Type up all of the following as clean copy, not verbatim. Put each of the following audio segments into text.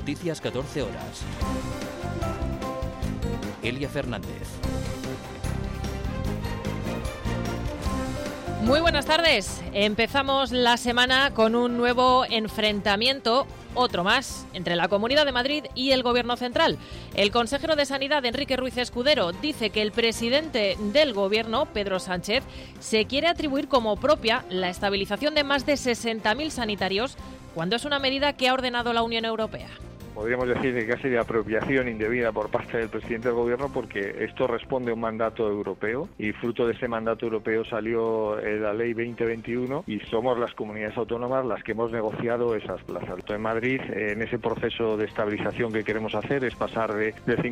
Noticias 14 horas. Elia Fernández. Muy buenas tardes. Empezamos la semana con un nuevo enfrentamiento, otro más, entre la Comunidad de Madrid y el Gobierno central. El consejero de Sanidad, Enrique Ruiz Escudero, dice que el presidente del Gobierno, Pedro Sánchez, se quiere atribuir como propia la estabilización de más de 60.000 sanitarios cuando es una medida que ha ordenado la Unión Europea. Podríamos decir que casi de apropiación indebida por parte del presidente del Gobierno, porque esto responde a un mandato europeo y fruto de ese mandato europeo salió la Ley 2021 y somos las comunidades autónomas las que hemos negociado esas plazas. En Madrid, en ese proceso de estabilización que queremos hacer, es pasar del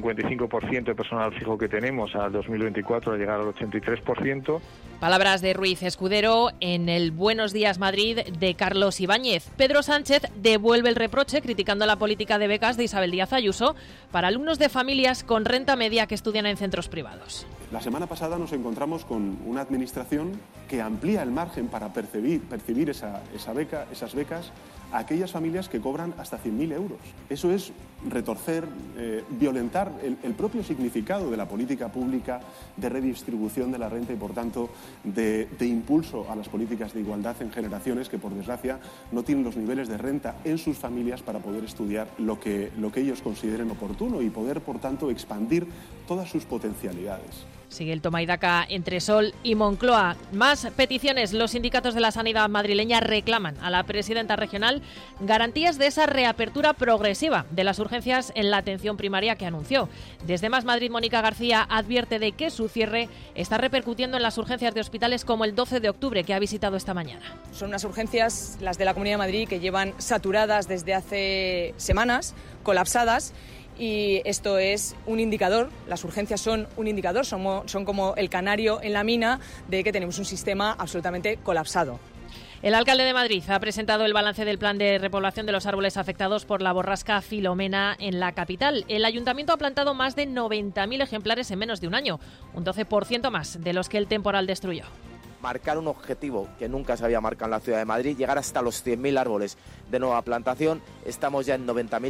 55% de personal fijo que tenemos al 2024 a llegar al 83%. Palabras de Ruiz Escudero en el Buenos Días Madrid de Carlos Ibáñez. Pedro Sánchez devuelve el reproche criticando la política de becas de Isabel Díaz Ayuso para alumnos de familias con renta media que estudian en centros privados. La semana pasada nos encontramos con una administración que amplía el margen para percibir esas becas a aquellas familias que cobran hasta 100.000 euros. Eso es retorcer, violentar el propio significado de la política pública de redistribución de la renta y, por tanto, de impulso a las políticas de igualdad en generaciones que, por desgracia, no tienen los niveles de renta en sus familias para poder estudiar lo que ellos consideren oportuno y poder, por tanto, expandir todas sus potencialidades. Sigue el toma y daca entre Sol y Moncloa. Más peticiones. Los sindicatos de la sanidad madrileña reclaman a la presidenta regional garantías de esa reapertura progresiva de las urgencias en la atención primaria que anunció. Desde Más Madrid, Mónica García advierte de que su cierre está repercutiendo en las urgencias de hospitales como el 12 de octubre que ha visitado esta mañana. Son unas urgencias, las de la Comunidad de Madrid, que llevan saturadas desde hace semanas, colapsadas. Y esto es un indicador, las urgencias son un indicador, son como el canario en la mina de que tenemos un sistema absolutamente colapsado. El alcalde de Madrid ha presentado el balance del plan de repoblación de los árboles afectados por la borrasca Filomena en la capital. El ayuntamiento ha plantado más de 90.000 ejemplares en menos de un año, un 12% más de los que el temporal destruyó. Marcar un objetivo que nunca se había marcado en la ciudad de Madrid, llegar hasta los 100.000 árboles de nueva plantación. Estamos ya en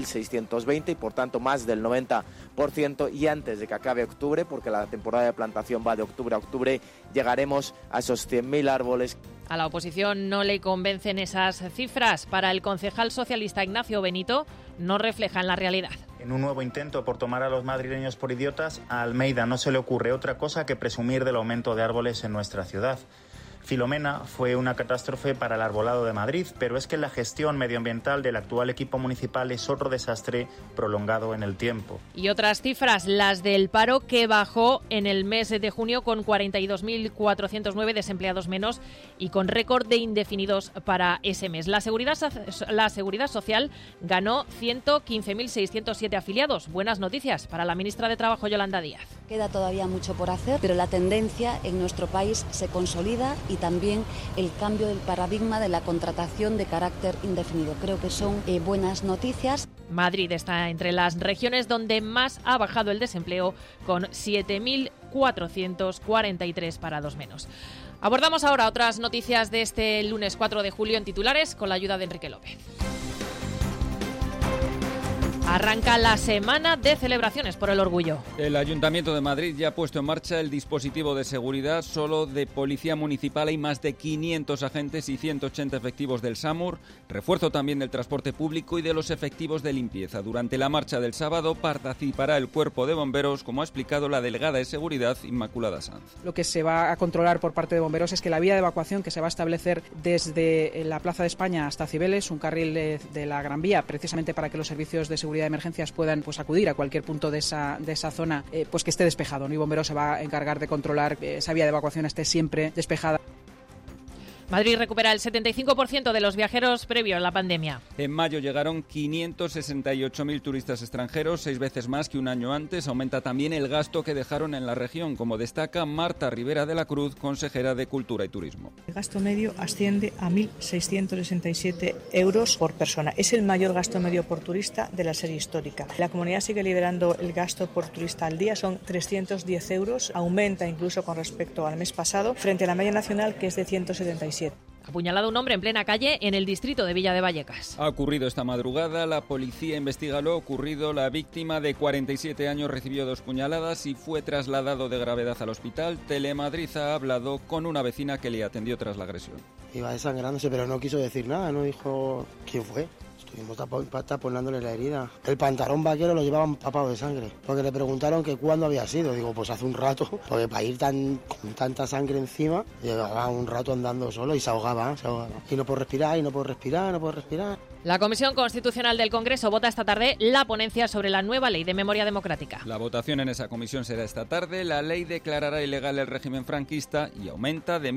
90.620 y, por tanto, más del 90%. Y antes de que acabe octubre, porque la temporada de plantación va de octubre a octubre, llegaremos a esos 100.000 árboles. A la oposición no le convencen esas cifras. Para el concejal socialista Ignacio Benito, no reflejan la realidad. En un nuevo intento por tomar a los madrileños por idiotas, a Almeida no se le ocurre otra cosa que presumir del aumento de árboles en nuestra ciudad. Filomena fue una catástrofe para el arbolado de Madrid, pero es que la gestión medioambiental del actual equipo municipal es otro desastre prolongado en el tiempo. Y otras cifras, las del paro, que bajó en el mes de junio con 42.409 desempleados menos y con récord de indefinidos para ese mes. La Seguridad Social ganó 115.607 afiliados. Buenas noticias para la ministra de Trabajo, Yolanda Díaz. Queda todavía mucho por hacer, pero la tendencia en nuestro país se consolida y también el cambio del paradigma de la contratación de carácter indefinido. Creo que son buenas noticias. Madrid está entre las regiones donde más ha bajado el desempleo, con 7.443 parados menos. Abordamos ahora otras noticias de este lunes 4 de julio en titulares con la ayuda de Enrique López. Arranca la semana de celebraciones por el orgullo. El Ayuntamiento de Madrid ya ha puesto en marcha el dispositivo de seguridad. Solo de Policía Municipal hay más de 500 agentes y 180 efectivos del SAMUR. Refuerzo también del transporte público y de los efectivos de limpieza. Durante la marcha del sábado participará el Cuerpo de Bomberos, como ha explicado la delegada de Seguridad, Inmaculada Sanz. Lo que se va a controlar por parte de Bomberos es que la vía de evacuación que se va a establecer desde la Plaza de España hasta Cibeles, un carril de la Gran Vía, precisamente para que los servicios de seguridad de emergencias puedan acudir a cualquier punto de esa zona, que esté despejado, ¿no? Y Bomberos se va a encargar de controlar que esa vía de evacuación esté siempre despejada. Madrid recupera el 75% de los viajeros previo a la pandemia. En mayo llegaron 568.000 turistas extranjeros, 6 veces más que un año antes. Aumenta también el gasto que dejaron en la región, como destaca Marta Rivera de la Cruz, consejera de Cultura y Turismo. El gasto medio asciende a 1.667 euros por persona. Es el mayor gasto medio por turista de la serie histórica. La comunidad sigue liderando el gasto por turista al día, son 310 euros. Aumenta incluso con respecto al mes pasado, frente a la media nacional, que es de 177. Apuñalado un hombre en plena calle en el distrito de Villa de Vallecas. Ha ocurrido esta madrugada, la policía investiga lo ocurrido. La víctima de 47 años recibió 2 puñaladas y fue trasladado de gravedad al hospital. Telemadrid ha hablado con una vecina que le atendió tras la agresión. Iba desangrándose, pero no quiso decir nada, no dijo quién fue. Estuvimos taponándole la herida. El pantalón vaquero lo llevaba empapado de sangre, porque le preguntaron que cuándo había sido. Digo, pues hace un rato, porque para ir con tanta sangre encima, llevaba un rato andando solo y se ahogaba. Y no puedo respirar, no puedo respirar. La Comisión Constitucional del Congreso vota esta tarde la ponencia sobre la nueva Ley de Memoria Democrática. La votación en esa comisión será esta tarde. La ley declarará ilegal el régimen franquista y aumenta de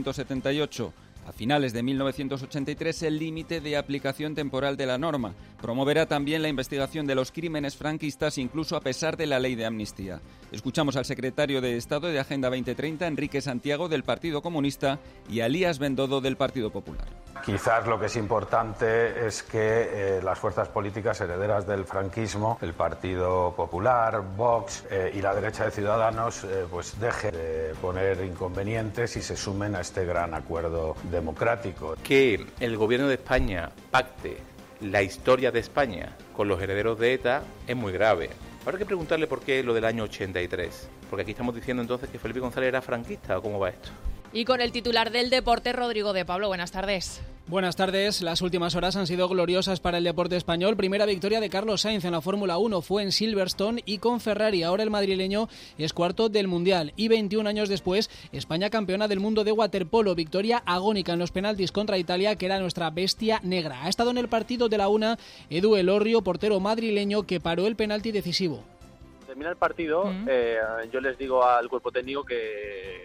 1978 a finales de 1983 el límite de aplicación temporal de la norma. Promoverá también la investigación de los crímenes franquistas, incluso a pesar de la ley de amnistía. Escuchamos al secretario de Estado de Agenda 2030, Enrique Santiago, del Partido Comunista, y a Elías Bendodo, del Partido Popular. Quizás lo que es importante es que las fuerzas políticas herederas del franquismo, el Partido Popular, Vox y la derecha de Ciudadanos, pues dejen de poner inconvenientes y se sumen a este gran acuerdo democrático. Que el gobierno de España pacte la historia de España con los herederos de ETA es muy grave. Habrá que preguntarle por qué lo del año 83, porque aquí estamos diciendo entonces que Felipe González era franquista, ¿o cómo va esto? Y con el titular del deporte, Rodrigo de Pablo. Buenas tardes. Buenas tardes. Las últimas horas han sido gloriosas para el deporte español. Primera victoria de Carlos Sainz en la Fórmula 1 fue en Silverstone y con Ferrari. Ahora el madrileño es cuarto del Mundial. Y 21 años después, España campeona del mundo de waterpolo. Victoria agónica en los penaltis contra Italia, que era nuestra bestia negra. Ha estado en el partido de la una Edu Elorrio, portero madrileño, que paró el penalti decisivo. Termina el partido, yo les digo al cuerpo técnico que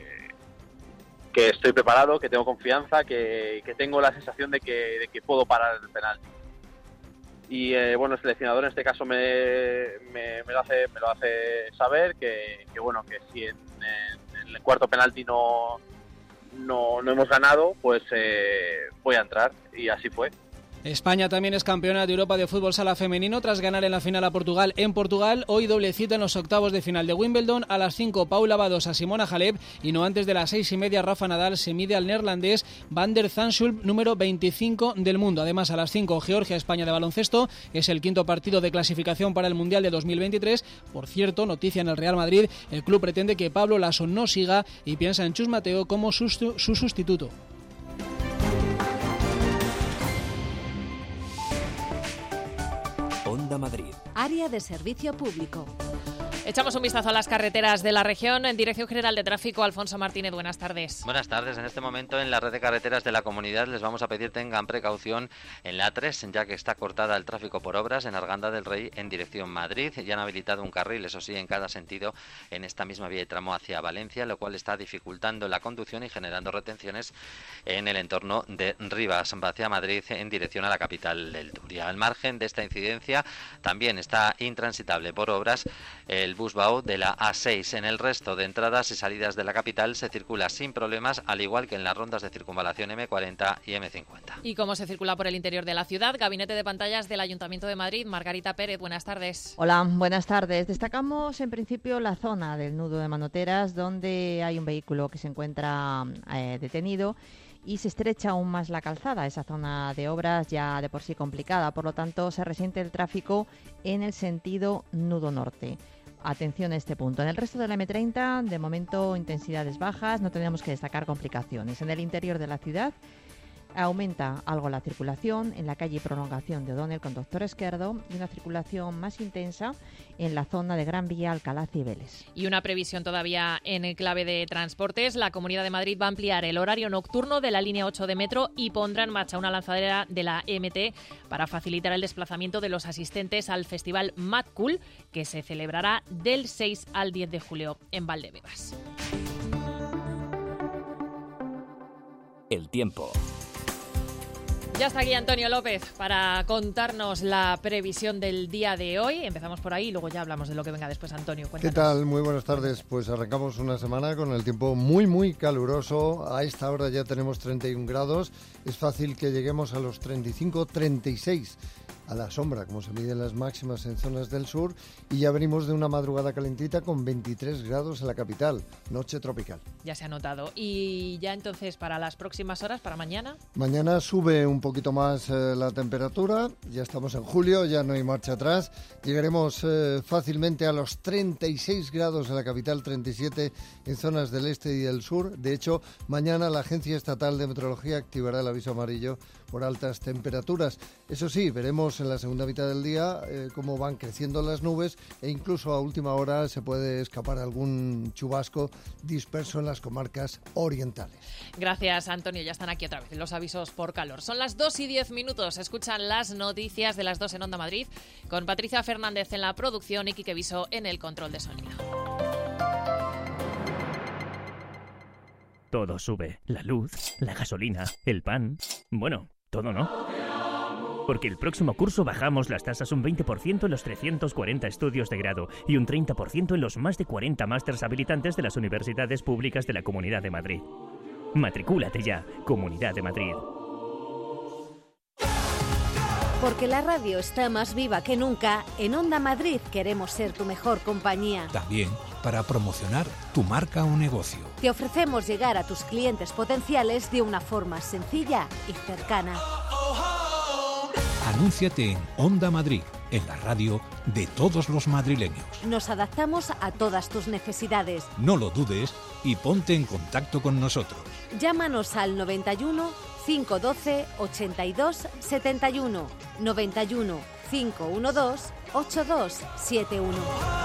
estoy preparado, que tengo confianza, que tengo la sensación de que puedo parar el penalti. Y bueno, el seleccionador en este caso me lo hace saber que bueno, que si en el cuarto penalti no hemos ganado, pues voy a entrar, y así fue. España también es campeona de Europa de fútbol sala femenino tras ganar en la final a Portugal en Portugal. Hoy doble cita en los octavos de final de Wimbledon. A las 5 Paula Badosa, Simona Halep, y no antes de las 6:30 Rafa Nadal se mide al neerlandés Van der Zandschulp, número 25 del mundo. Además, a las 5 Georgia-España de baloncesto. Es el quinto partido de clasificación para el Mundial de 2023. Por cierto, noticia en el Real Madrid, el club pretende que Pablo Laso no siga y piensa en Chus Mateo como su sustituto. Onda Madrid. Área de servicio público. Echamos un vistazo a las carreteras de la región. En Dirección General de Tráfico, Alfonso Martínez, buenas tardes. Buenas tardes. En este momento en la red de carreteras de la comunidad les vamos a pedir tengan precaución en la A3, ya que está cortada el tráfico por obras en Arganda del Rey en dirección Madrid. Ya han habilitado un carril, eso sí, en cada sentido en esta misma vía y tramo hacia Valencia, lo cual está dificultando la conducción y generando retenciones en el entorno de Rivas hacia Madrid en dirección a la capital del Turia. Al margen de esta incidencia también está intransitable por obras el Busbao de la A6. En el resto de entradas y salidas de la capital se circula sin problemas, al igual que en las rondas de circunvalación M40 y M50. ¿Y cómo se circula por el interior de la ciudad? Gabinete de pantallas del Ayuntamiento de Madrid. Margarita Pérez, buenas tardes. Hola, buenas tardes. Destacamos en principio la zona del nudo de Manoteras, donde hay un vehículo que se encuentra detenido y se estrecha aún más la calzada, esa zona de obras ya de por sí complicada. Por lo tanto, se resiente el tráfico en el sentido nudo norte. Atención a este punto. En el resto de la M30, de momento, intensidades bajas, no tenemos que destacar complicaciones. En el interior de la ciudad aumenta algo la circulación en la calle Prolongación de O'Donnell con Doctor Esquerdo y una circulación más intensa en la zona de Gran Vía, Alcalá Cibeles. Y una previsión todavía en clave de transportes. La Comunidad de Madrid va a ampliar el horario nocturno de la línea 8 de metro y pondrá en marcha una lanzadera de la MT para facilitar el desplazamiento de los asistentes al festival Mad Cool, que se celebrará del 6 al 10 de julio en Valdebebas. El tiempo. Ya está aquí Antonio López para contarnos la previsión del día de hoy. Empezamos por ahí y luego ya hablamos de lo que venga después. Antonio, cuéntanos. ¿Qué tal? Muy buenas tardes. Pues arrancamos una semana con el tiempo muy caluroso. A esta hora ya tenemos 31 grados. Es fácil que lleguemos a los 35, 36 a la sombra, como se miden las máximas en zonas del sur, y ya venimos de una madrugada calentita con 23 grados en la capital, noche tropical. Ya se ha notado. Y ya entonces para las próximas horas, para mañana. Mañana sube un poquito más la temperatura, ya estamos en julio, ya no hay marcha atrás, llegaremos fácilmente a los 36 grados en la capital, 37 en zonas del este y del sur. De hecho, mañana la Agencia Estatal de Meteorología activará el aviso amarillo por altas temperaturas. Eso sí, veremos en la segunda mitad del día cómo van creciendo las nubes e incluso a última hora se puede escapar algún chubasco disperso en las comarcas orientales. Gracias, Antonio. Ya están aquí otra vez los avisos por calor. Son las 2:10. Escuchan las noticias de las 2 en Onda Madrid con Patricia Fernández en la producción y Quique Viso en el control de sonido. Todo sube. La luz, la gasolina, el pan... Bueno, todo no. Porque el próximo curso bajamos las tasas un 20% en los 340 estudios de grado y un 30% en los más de 40 másters habilitantes de las universidades públicas de la Comunidad de Madrid. Matricúlate ya, Comunidad de Madrid. Porque la radio está más viva que nunca, en Onda Madrid queremos ser tu mejor compañía. También para promocionar tu marca o negocio. Te ofrecemos llegar a tus clientes potenciales de una forma sencilla y cercana. Anúnciate en Onda Madrid, en la radio de todos los madrileños. Nos adaptamos a todas tus necesidades. No lo dudes y ponte en contacto con nosotros. Llámanos al 91 512 82 71 91 512 8271.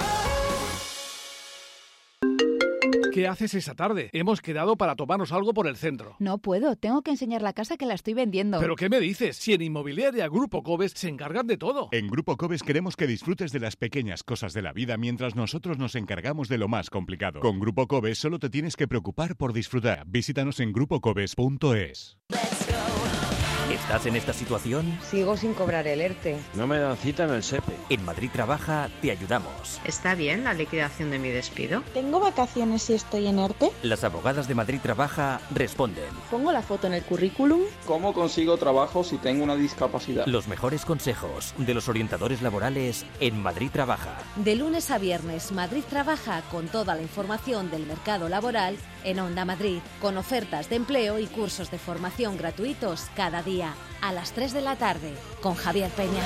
¿Qué haces esa tarde? Hemos quedado para tomarnos algo por el centro. No puedo, tengo que enseñar la casa que la estoy vendiendo. ¿Pero qué me dices? Si en Inmobiliaria Grupo Cobes se encargan de todo. En Grupo Cobes queremos que disfrutes de las pequeñas cosas de la vida mientras nosotros nos encargamos de lo más complicado. Con Grupo Cobes solo te tienes que preocupar por disfrutar. Visítanos en grupocobes.es. ¿Estás en esta situación? Sigo sin cobrar el ERTE. No me dan cita en el SEPE. En Madrid Trabaja te ayudamos. ¿Está bien la liquidación de mi despido? ¿Tengo vacaciones si estoy en ERTE? Las abogadas de Madrid Trabaja responden. ¿Pongo la foto en el currículum? ¿Cómo consigo trabajo si tengo una discapacidad? Los mejores consejos de los orientadores laborales en Madrid Trabaja. De lunes a viernes, Madrid Trabaja con toda la información del mercado laboral en Onda Madrid, con ofertas de empleo y cursos de formación gratuitos cada día. A las 3 de la tarde, con Javier Peña.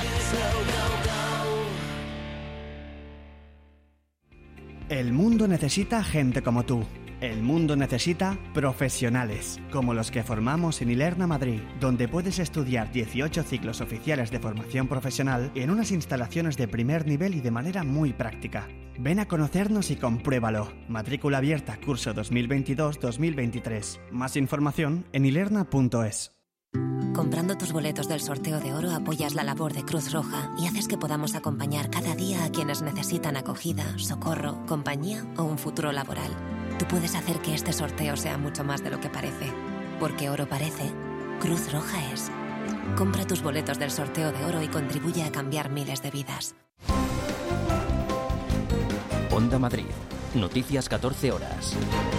El mundo necesita gente como tú. El mundo necesita profesionales, como los que formamos en Ilerna Madrid, donde puedes estudiar 18 ciclos oficiales de formación profesional en unas instalaciones de primer nivel y de manera muy práctica. Ven a conocernos y compruébalo. Matrícula abierta, curso 2022-2023. Más información en ilerna.es. Comprando tus boletos del sorteo de oro apoyas la labor de Cruz Roja y haces que podamos acompañar cada día a quienes necesitan acogida, socorro, compañía o un futuro laboral. Tú puedes hacer que este sorteo sea mucho más de lo que parece. Porque oro parece, Cruz Roja es. Compra tus boletos del sorteo de oro y contribuye a cambiar miles de vidas. Onda Madrid. Noticias 14 horas.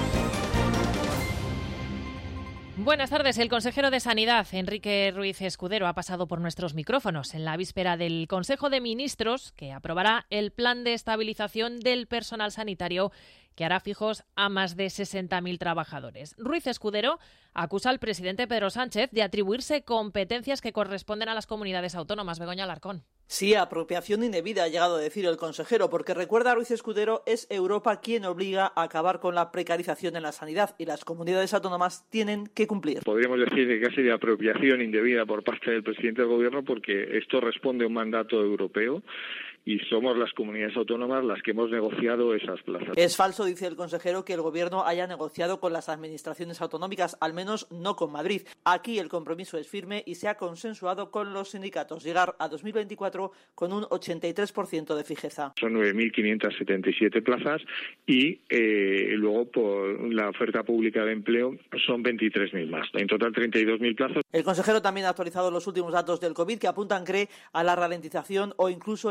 Buenas tardes. El consejero de Sanidad, Enrique Ruiz Escudero, ha pasado por nuestros micrófonos en la víspera del Consejo de Ministros que aprobará el plan de estabilización del personal sanitario que hará fijos a más de 60.000 trabajadores. Ruiz Escudero acusa al presidente Pedro Sánchez de atribuirse competencias que corresponden a las comunidades autónomas. Begoña Alarcón. Sí, apropiación indebida, ha llegado a decir el consejero, porque recuerda a Ruiz Escudero, es Europa quien obliga a acabar con la precarización en la sanidad y las comunidades autónomas tienen que cumplir. Podríamos decir que casi de apropiación indebida por parte del presidente del gobierno, porque esto responde a un mandato europeo y somos las comunidades autónomas las que hemos negociado esas plazas. Es falso, dice el consejero, que el gobierno haya negociado con las administraciones autonómicas, al menos no con Madrid. Aquí el compromiso es firme y se ha consensuado con los sindicatos llegar a 2024 con un 83% de fijeza. Son 9.577 plazas y luego por la oferta pública de empleo son 23.000 más. En total 32.000 plazas. El consejero también ha actualizado los últimos datos del COVID que apuntan, cree, a la ralentización o incluso el pico de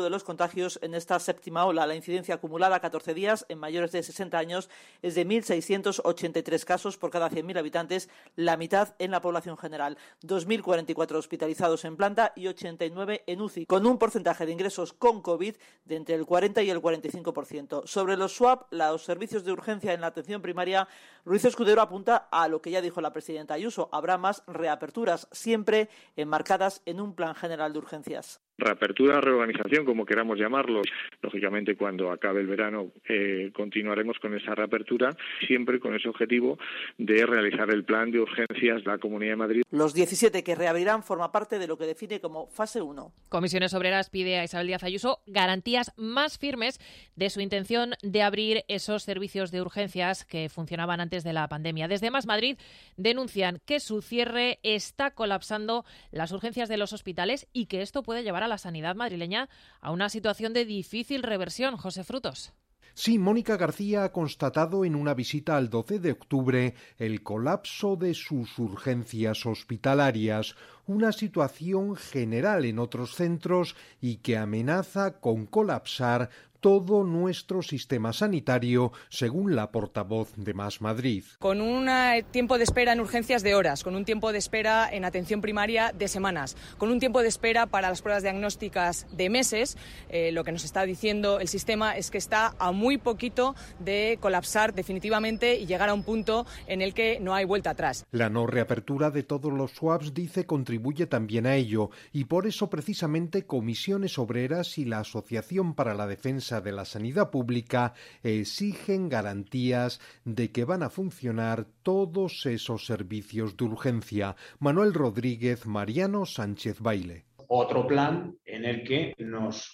de los contagios en esta séptima ola. La incidencia acumulada a 14 días en mayores de 60 años es de 1.683 casos por cada 100.000 habitantes, la mitad en la población general. 2.044 hospitalizados en planta y 89 en UCI, con un porcentaje de ingresos con COVID de entre el 40 y el 45%. Sobre los SWAP, los servicios de urgencia en la atención primaria, Ruiz Escudero apunta a lo que ya dijo la presidenta Ayuso: habrá más reaperturas, siempre enmarcadas en un plan general de urgencias. Reapertura, reorganización, como queramos llamarlo. Lógicamente, cuando acabe el verano continuaremos con esa reapertura, siempre con ese objetivo de realizar el plan de urgencias de la Comunidad de Madrid. Los 17 que reabrirán forman parte de lo que define como fase 1. Comisiones Obreras pide a Isabel Díaz Ayuso garantías más firmes de su intención de abrir esos servicios de urgencias que funcionaban antes de la pandemia. Desde Más Madrid denuncian que su cierre está colapsando las urgencias de los hospitales y que esto puede llevar a la sanidad madrileña a una situación de difícil reversión. José Frutos. Sí, Mónica García ha constatado en una visita al 12 de octubre el colapso de sus urgencias hospitalarias, una situación general en otros centros y que amenaza con colapsar todo nuestro sistema sanitario, según la portavoz de Más Madrid. Con un tiempo de espera en urgencias de horas, con un tiempo de espera en atención primaria de semanas, con un tiempo de espera para las pruebas diagnósticas de meses, lo que nos está diciendo el sistema es que está a muy poquito de colapsar definitivamente y llegar a un punto en el que no hay vuelta atrás. La no reapertura de todos los SWAPs, dice, contribuye también a ello, y por eso precisamente Comisiones Obreras y la Asociación para la Defensa de la Sanidad Pública exigen garantías de que van a funcionar todos esos servicios de urgencia. Manuel Rodríguez, Mariano Sánchez Baile. Otro plan en el que en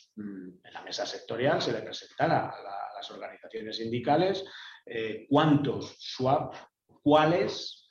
la mesa sectorial se le presentará a las organizaciones sindicales cuántos SWAP, cuáles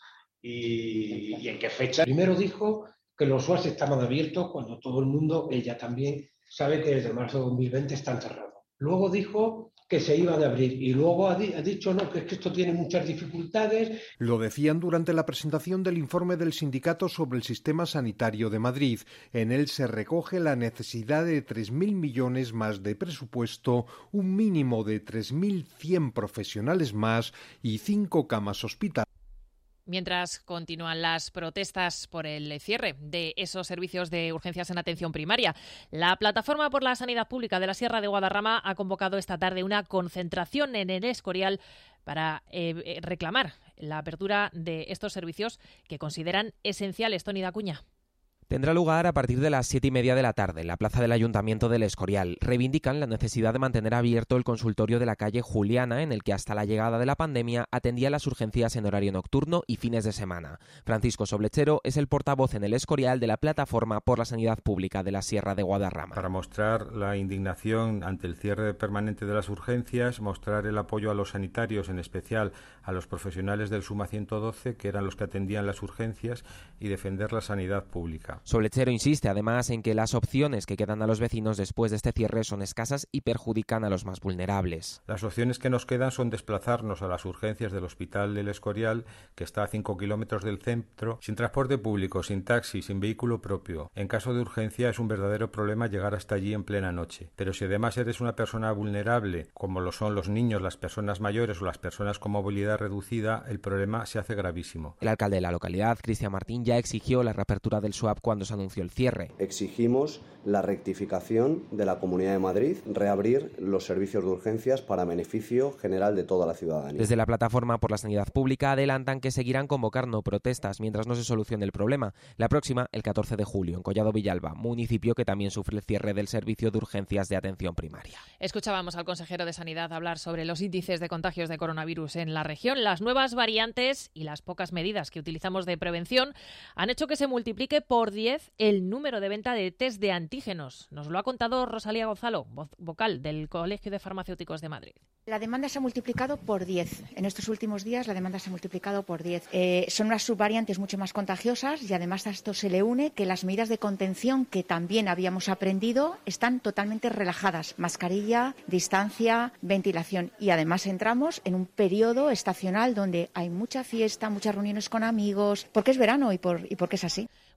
y en qué fecha. Primero dijo que los SWAP estaban abiertos cuando todo el mundo, ella también, sabe que desde marzo de 2020 están cerrados. Luego dijo que se iban a abrir y luego ha dicho no, que es que esto tiene muchas dificultades. Lo decían durante la presentación del informe del sindicato sobre el sistema sanitario de Madrid. En él se recoge la necesidad de 3.000 millones más de presupuesto, un mínimo de 3.100 profesionales más y 5 camas hospitalarias. Mientras continúan las protestas por el cierre de esos servicios de urgencias en atención primaria, la Plataforma por la Sanidad Pública de la Sierra de Guadarrama ha convocado esta tarde una concentración en el Escorial para reclamar la apertura de estos servicios que consideran esenciales. Toni Dacuña. Tendrá lugar a partir de las 7:30 de la tarde en la plaza del Ayuntamiento del Escorial. Reivindican la necesidad de mantener abierto el consultorio de la calle Juliana, en el que hasta la llegada de la pandemia atendía las urgencias en horario nocturno y fines de semana. Francisco Soblechero es el portavoz en el Escorial de la Plataforma por la Sanidad Pública de la Sierra de Guadarrama. Para mostrar la indignación ante el cierre permanente de las urgencias, mostrar el apoyo a los sanitarios, en especial a los profesionales del SUMA 112, que eran los que atendían las urgencias, y defender la sanidad pública. Soblechero insiste además en que las opciones que quedan a los vecinos después de este cierre son escasas y perjudican a los más vulnerables. Las opciones que nos quedan son desplazarnos a las urgencias del Hospital del Escorial, que está a 5 kilómetros del centro, sin transporte público, sin taxi, sin vehículo propio. En caso de urgencia es un verdadero problema llegar hasta allí en plena noche. Pero si además eres una persona vulnerable, como lo son los niños, las personas mayores o las personas con movilidad reducida, el problema se hace gravísimo. El alcalde de la localidad, Cristian Martín, ya exigió la reapertura del SWAP cuando se anunció el cierre. Exigimos la rectificación de la Comunidad de Madrid, reabrir los servicios de urgencias para beneficio general de toda la ciudadanía. Desde la Plataforma por la Sanidad Pública adelantan que seguirán convocando protestas mientras no se solucione el problema. La próxima, el 14 de julio, en Collado Villalba, municipio que también sufre el cierre del servicio de urgencias de atención primaria. Escuchábamos al consejero de Sanidad hablar sobre los índices de contagios de coronavirus en la región. Las nuevas variantes y las pocas medidas que utilizamos de prevención han hecho que se multiplique por 10 el número de venta de test de antígenos. Nos lo ha contado Rosalía Gonzalo, vocal del Colegio de Farmacéuticos de Madrid. La demanda se ha multiplicado por 10. En estos últimos días la demanda se ha multiplicado por 10. Son unas subvariantes mucho más contagiosas y además a esto se le une que las medidas de contención que también habíamos aprendido están totalmente relajadas. Mascarilla, distancia, ventilación. Y además entramos en un periodo estacional donde hay mucha fiesta, muchas reuniones con amigos, porque es verano y porque es así. Mucha precaución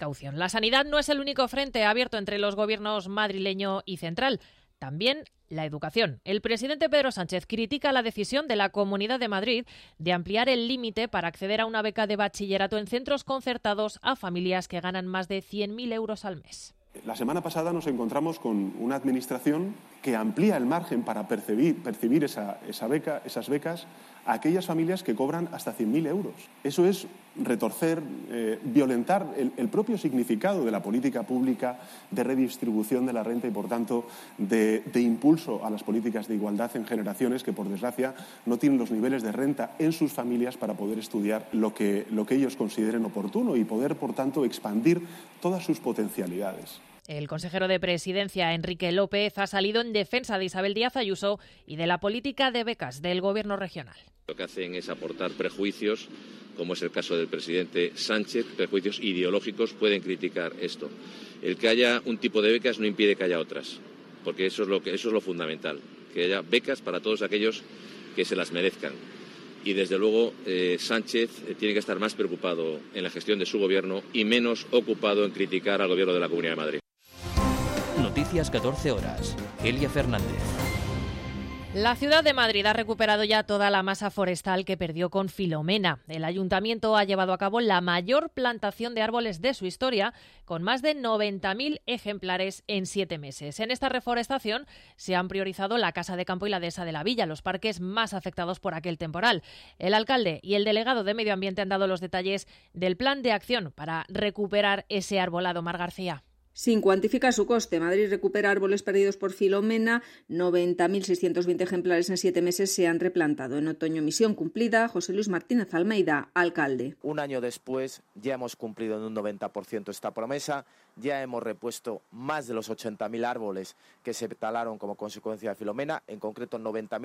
precaución. La sanidad no es el único frente abierto entre los gobiernos madrileño y central. También la educación. El presidente Pedro Sánchez critica la decisión de la Comunidad de Madrid de ampliar el límite para acceder a una beca de bachillerato en centros concertados a familias que ganan más de 100.000 euros al mes. La semana pasada nos encontramos con una administración que amplía el margen para percibir esas becas a aquellas familias que cobran hasta 100.000 euros. Eso es retorcer, violentar el propio significado de la política pública de redistribución de la renta y, por tanto, de impulso a las políticas de igualdad en generaciones que, por desgracia, no tienen los niveles de renta en sus familias para poder estudiar lo que ellos consideren oportuno y poder, por tanto, expandir todas sus potencialidades. El consejero de Presidencia, Enrique López, ha salido en defensa de Isabel Díaz Ayuso y de la política de becas del Gobierno regional. Lo que hacen es aportar prejuicios, como es el caso del presidente Sánchez, prejuicios ideológicos, pueden criticar esto. El que haya un tipo de becas no impide que haya otras, porque eso es lo fundamental, que haya becas para todos aquellos que se las merezcan. Y desde luego Sánchez tiene que estar más preocupado en la gestión de su gobierno y menos ocupado en criticar al gobierno de la Comunidad de Madrid. Noticias 14 horas. Elia Fernández. La ciudad de Madrid ha recuperado ya toda la masa forestal que perdió con Filomena. El ayuntamiento ha llevado a cabo la mayor plantación de árboles de su historia, con más de 90.000 ejemplares en 7 meses. En esta reforestación se han priorizado la Casa de Campo y la Dehesa de la Villa, los parques más afectados por aquel temporal. El alcalde y el delegado de Medio Ambiente han dado los detalles del plan de acción para recuperar ese arbolado. Mar García. Sin cuantificar su coste, Madrid recupera árboles perdidos por Filomena. 90.620 ejemplares en 7 meses se han replantado. En otoño, misión cumplida. José Luis Martínez Almeida, alcalde. Un año después ya hemos cumplido en un 90% esta promesa. Ya hemos repuesto más de los 80.000 árboles que se talaron como consecuencia de Filomena, en concreto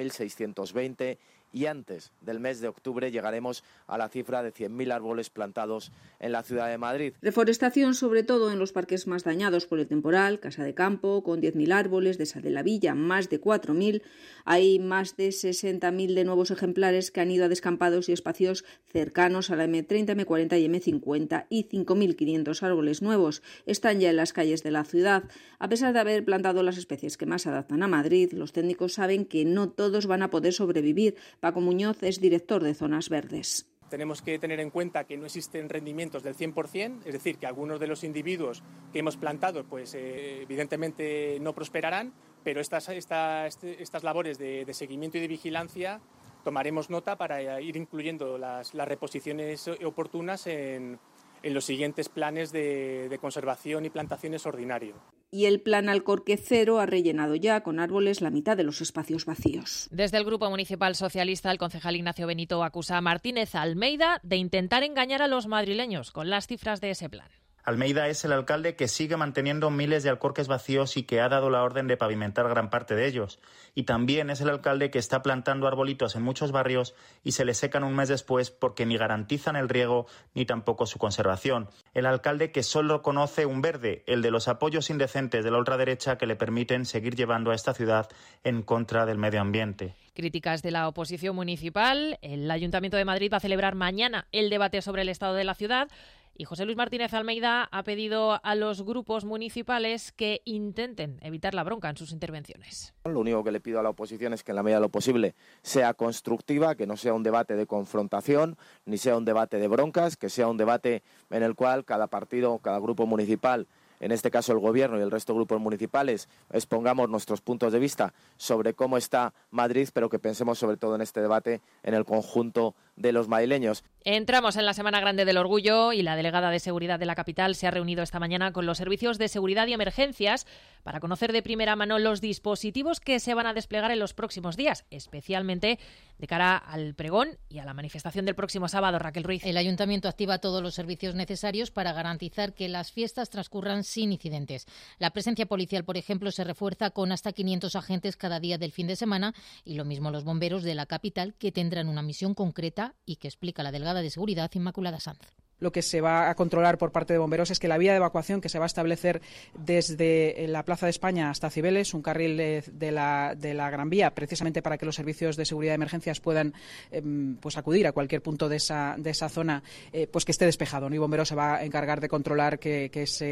90.620, y antes del mes de octubre llegaremos a la cifra de 100.000 árboles plantados en la ciudad de Madrid. Reforestación sobre todo en los parques más dañados por el temporal, Casa de Campo con 10.000 árboles, Dehesa de la Villa más de 4.000, hay más de 60.000 de nuevos ejemplares que han ido a descampados y espacios cercanos a la M30, M40 y M50 y 5.500 árboles nuevos están ya en las calles de la ciudad. A pesar de haber plantado las especies que más se adaptan a Madrid, los técnicos saben que no todos van a poder sobrevivir. Paco Muñoz es director de Zonas Verdes. Tenemos que tener en cuenta que no existen rendimientos del 100%, es decir, que algunos de los individuos que hemos plantado pues evidentemente no prosperarán, pero estas labores de seguimiento y de vigilancia tomaremos nota para ir incluyendo las reposiciones oportunas en los siguientes planes de conservación y plantaciones ordinario. Y el plan Alcorque Cero ha rellenado ya con árboles la mitad de los espacios vacíos. Desde el Grupo Municipal Socialista, el concejal Ignacio Benito acusa a Martínez Almeida de intentar engañar a los madrileños con las cifras de ese plan. Almeida es el alcalde que sigue manteniendo miles de alcorques vacíos y que ha dado la orden de pavimentar gran parte de ellos. Y también es el alcalde que está plantando arbolitos en muchos barrios y se les secan un mes después porque ni garantizan el riego ni tampoco su conservación. El alcalde que solo conoce un verde, el de los apoyos indecentes de la ultraderecha que le permiten seguir llevando a esta ciudad en contra del medio ambiente. Críticas de la oposición municipal. El Ayuntamiento de Madrid va a celebrar mañana el debate sobre el estado de la ciudad. Y José Luis Martínez Almeida ha pedido a los grupos municipales que intenten evitar la bronca en sus intervenciones. Lo único que le pido a la oposición es que en la medida de lo posible sea constructiva, que no sea un debate de confrontación, ni sea un debate de broncas, que sea un debate en el cual cada partido, cada grupo municipal, en este caso el Gobierno y el resto de grupos municipales, expongamos nuestros puntos de vista sobre cómo está Madrid, pero que pensemos sobre todo en este debate en el conjunto de los madrileños. Entramos en la Semana Grande del Orgullo y la delegada de Seguridad de la capital se ha reunido esta mañana con los servicios de seguridad y emergencias para conocer de primera mano los dispositivos que se van a desplegar en los próximos días, especialmente de cara al pregón y a la manifestación del próximo sábado. Raquel Ruiz. El Ayuntamiento activa todos los servicios necesarios para garantizar que las fiestas transcurran sin incidentes. La presencia policial, por ejemplo, se refuerza con hasta 500 agentes cada día del fin de semana y lo mismo los bomberos de la capital, que tendrán una misión concreta y que explica la delegada de Seguridad, Inmaculada Sanz. lo que se va a controlar por parte de bomberos es que la vía de evacuación que se va a establecer desde la Plaza de España hasta Cibeles, un carril de la Gran Vía, precisamente para que los servicios de seguridad de emergencias puedan pues acudir a cualquier punto de esa zona, pues que esté despejado, ¿no? Y bomberos se va a encargar de controlar que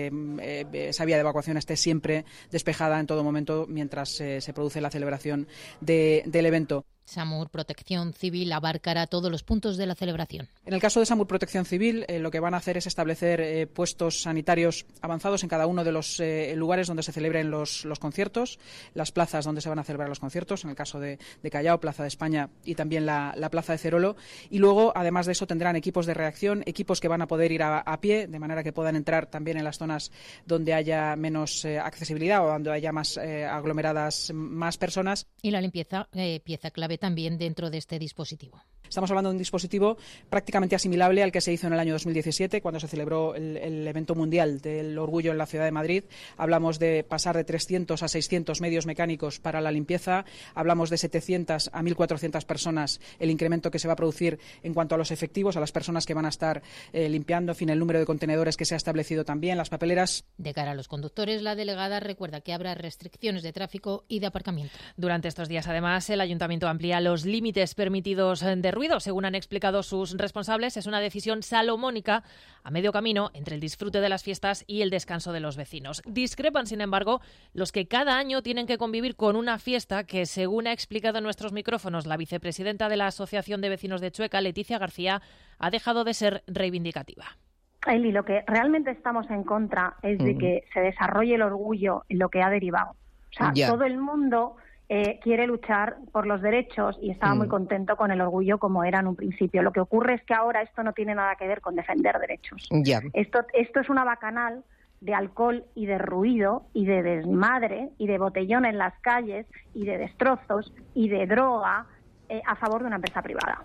esa vía de evacuación esté siempre despejada en todo momento mientras se produce la celebración del evento. SAMUR Protección Civil abarcará todos los puntos de la celebración. En el caso de SAMUR Protección Civil, lo que van a hacer es establecer puestos sanitarios avanzados en cada uno de los lugares donde se celebren los conciertos, las plazas donde se van a celebrar los conciertos, en el caso de Callao, Plaza de España y también la Plaza de Cerolo. Y luego, además de eso, tendrán equipos de reacción, equipos que van a poder ir a pie, de manera que puedan entrar también en las zonas donde haya menos accesibilidad o donde haya más aglomeradas más personas. Y la limpieza, pieza clave también dentro de este dispositivo. Estamos hablando de un dispositivo prácticamente asimilable al que se hizo en el año 2017, cuando se celebró el evento mundial del orgullo en la ciudad de Madrid. Hablamos de pasar de 300 a 600 medios mecánicos para la limpieza. Hablamos de 700 a 1.400 personas, el incremento que se va a producir en cuanto a los efectivos, a las personas que van a estar limpiando, en fin, el número de contenedores que se ha establecido también, las papeleras. De cara a los conductores, la delegada recuerda que habrá restricciones de tráfico y de aparcamiento. Durante estos días, además, el Ayuntamiento amplía los límites permitidos de ruido. Según han explicado sus responsables, es una decisión salomónica a medio camino entre el disfrute de las fiestas y el descanso de los vecinos. Discrepan, sin embargo, los que cada año tienen que convivir con una fiesta que, según ha explicado en nuestros micrófonos la vicepresidenta de la Asociación de Vecinos de Chueca, Leticia García, ha dejado de ser reivindicativa. Eli, lo que realmente estamos en contra es de que se desarrolle el orgullo en lo que ha derivado. O sea, todo el mundo quiere luchar por los derechos y estaba muy contento con el orgullo como era en un principio. Lo que ocurre es que ahora esto no tiene nada que ver con defender derechos. Esto es una bacanal de alcohol y de ruido y de desmadre y de botellón en las calles y de destrozos y de droga a favor de una empresa privada.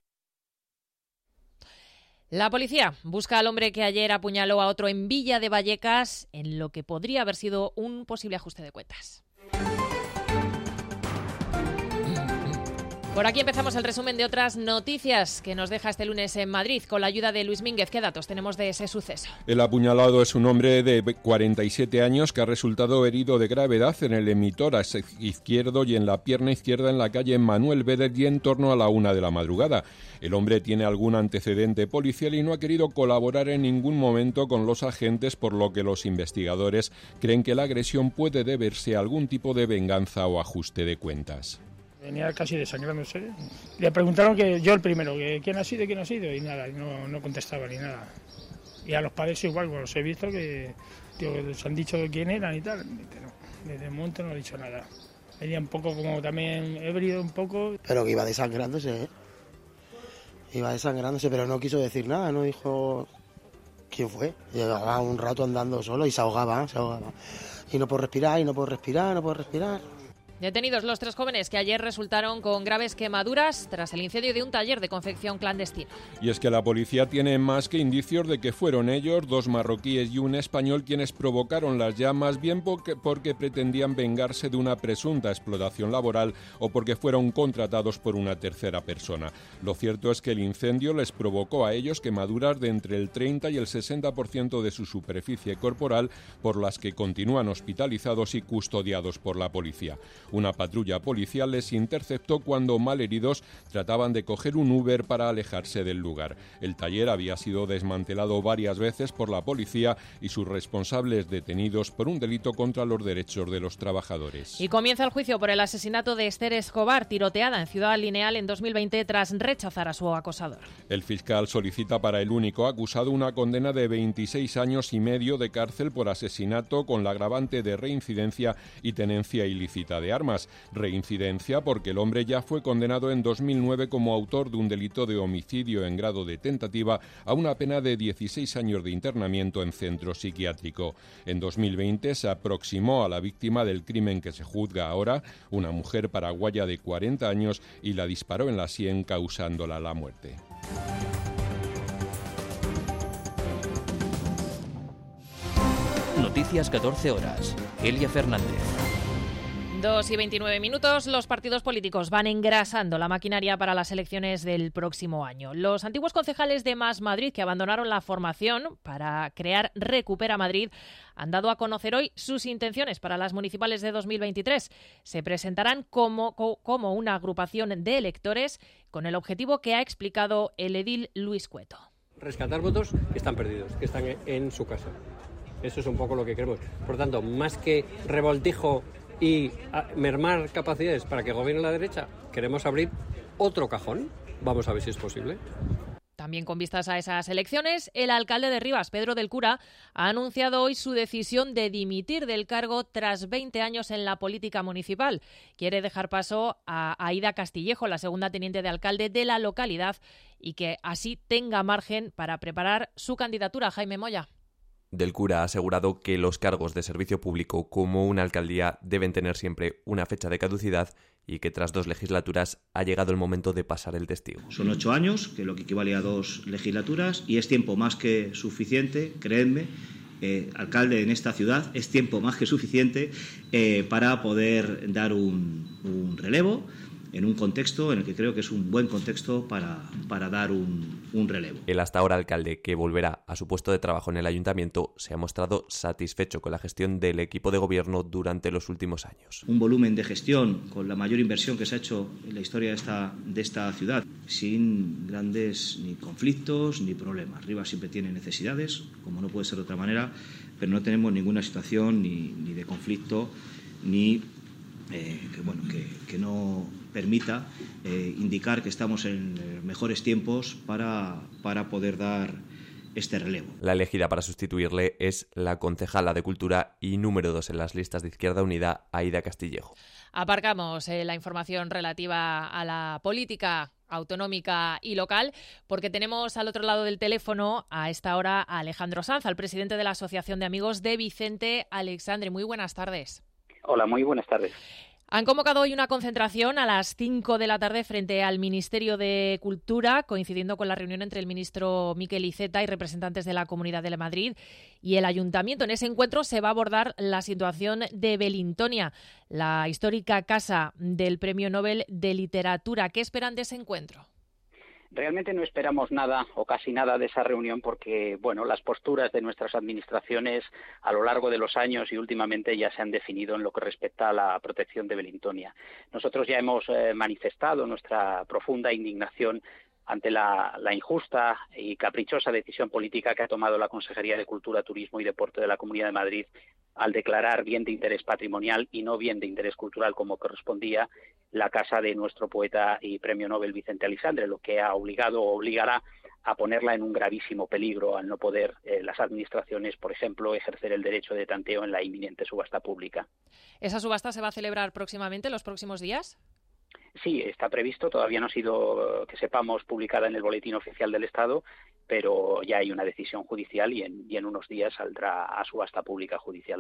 La policía busca al hombre que ayer apuñaló a otro en Villa de Vallecas en lo que podría haber sido un posible ajuste de cuentas. Por aquí empezamos el resumen de otras noticias que nos deja este lunes en Madrid con la ayuda de Luis Mínguez. ¿Qué datos tenemos de ese suceso? El apuñalado es un hombre de 47 años que ha resultado herido de gravedad en el emitórax izquierdo y en la pierna izquierda en la calle Manuel Beder en torno a la 1 de la madrugada. El hombre tiene algún antecedente policial y no ha querido colaborar en ningún momento con los agentes, por lo que los investigadores creen que la agresión puede deberse a algún tipo de venganza o ajuste de cuentas. Venía casi desangrándose. Le preguntaron que yo el primero, que quién ha sido, y nada, no contestaba ni nada. Y a los padres igual, bueno, los he visto que les han dicho quién eran y tal. Desde el momento no he dicho nada. Venía un poco como también ebrio un poco. Pero que iba desangrándose, Iba desangrándose, pero no quiso decir nada, no dijo quién fue. Llevaba un rato andando solo y se ahogaba. Y no puedo respirar. Detenidos los 3 jóvenes que ayer resultaron con graves quemaduras tras el incendio de un taller de confección clandestino. Y es que la policía tiene más que indicios de que fueron ellos, 2 marroquíes y un español, quienes provocaron las llamas, bien porque pretendían vengarse de una presunta explotación laboral o porque fueron contratados por una tercera persona. Lo cierto es que el incendio les provocó a ellos quemaduras de entre el 30 y el 60% de su superficie corporal, por las que continúan hospitalizados y custodiados por la policía. Una patrulla policial les interceptó cuando, malheridos, trataban de coger un Uber para alejarse del lugar. El taller había sido desmantelado varias veces por la policía y sus responsables detenidos por un delito contra los derechos de los trabajadores. Y comienza el juicio por el asesinato de Esther Escobar, tiroteada en Ciudad Lineal en 2020 tras rechazar a su acosador. El fiscal solicita para el único acusado una condena de 26 años y medio de cárcel por asesinato con la agravante de reincidencia y tenencia ilícita de armas. Reincidencia porque el hombre ya fue condenado en 2009 como autor de un delito de homicidio en grado de tentativa a una pena de 16 años de internamiento en centro psiquiátrico. En 2020 se aproximó a la víctima del crimen que se juzga ahora, una mujer paraguaya de 40 años, y la disparó en la sien causándola la muerte. Noticias 14 horas. Elia Fernández. 2:29. Los partidos políticos van engrasando la maquinaria para las elecciones del próximo año. Los antiguos concejales de Más Madrid, que abandonaron la formación para crear Recupera Madrid, han dado a conocer hoy sus intenciones para las municipales de 2023. Se presentarán como una agrupación de electores con el objetivo que ha explicado el edil Luis Cueto. Rescatar votos que están perdidos, que están en su casa. Eso es un poco lo que queremos. Por tanto, más que revoltijo y mermar capacidades para que gobierne la derecha, queremos abrir otro cajón. Vamos a ver si es posible. También con vistas a esas elecciones, el alcalde de Rivas, Pedro del Cura, ha anunciado hoy su decisión de dimitir del cargo tras 20 años en la política municipal. Quiere dejar paso a Aida Castillejo, la segunda teniente de alcalde de la localidad, y que así tenga margen para preparar su candidatura. Jaime Moya. Del Cura ha asegurado que los cargos de servicio público como una alcaldía deben tener siempre una fecha de caducidad y que tras 2 legislaturas ha llegado el momento de pasar el testigo. Son 8 años, que es lo que equivale a 2 legislaturas, y es tiempo más que suficiente, creedme, alcalde en esta ciudad, es tiempo más que suficiente para poder dar un relevo en un contexto en el que creo que es un buen contexto para dar un relevo. El hasta ahora alcalde, que volverá a su puesto de trabajo en el ayuntamiento, se ha mostrado satisfecho con la gestión del equipo de gobierno durante los últimos años. Un volumen de gestión con la mayor inversión que se ha hecho en la historia de esta ciudad, sin grandes ni conflictos ni problemas. Rivas siempre tiene necesidades, como no puede ser de otra manera, pero no tenemos ninguna situación ni de conflicto ni que no permita indicar que estamos en mejores tiempos para poder dar este relevo. La elegida para sustituirle es la concejala de Cultura y número 2 en las listas de Izquierda Unida, Aida Castillejo. Aparcamos la información relativa a la política autonómica y local, porque tenemos al otro lado del teléfono a esta hora a Alejandro Sanz, al presidente de la Asociación de Amigos de Vicente Aleixandre. Muy buenas tardes. Hola, muy buenas tardes. Han convocado hoy una concentración a las 5 de la tarde frente al Ministerio de Cultura, coincidiendo con la reunión entre el ministro Miquel Iceta y representantes de la Comunidad de Madrid y el Ayuntamiento. En ese encuentro se va a abordar la situación de Belintonia, la histórica casa del Premio Nobel de Literatura. ¿Qué esperan de ese encuentro? Realmente no esperamos nada o casi nada de esa reunión porque, las posturas de nuestras administraciones a lo largo de los años y últimamente ya se han definido en lo que respecta a la protección de Belintonia. Nosotros ya hemos manifestado nuestra profunda indignación ante la injusta y caprichosa decisión política que ha tomado la Consejería de Cultura, Turismo y Deporte de la Comunidad de Madrid al declarar bien de interés patrimonial y no bien de interés cultural como correspondía la casa de nuestro poeta y premio Nobel Vicente Aleixandre, lo que ha obligado o obligará a ponerla en un gravísimo peligro al no poder las administraciones, por ejemplo, ejercer el derecho de tanteo en la inminente subasta pública. ¿Esa subasta se va a celebrar próximamente, los próximos días? Sí, está previsto, todavía no ha sido, que sepamos, publicada en el Boletín Oficial del Estado, pero ya hay una decisión judicial y en unos días saldrá a subasta pública judicial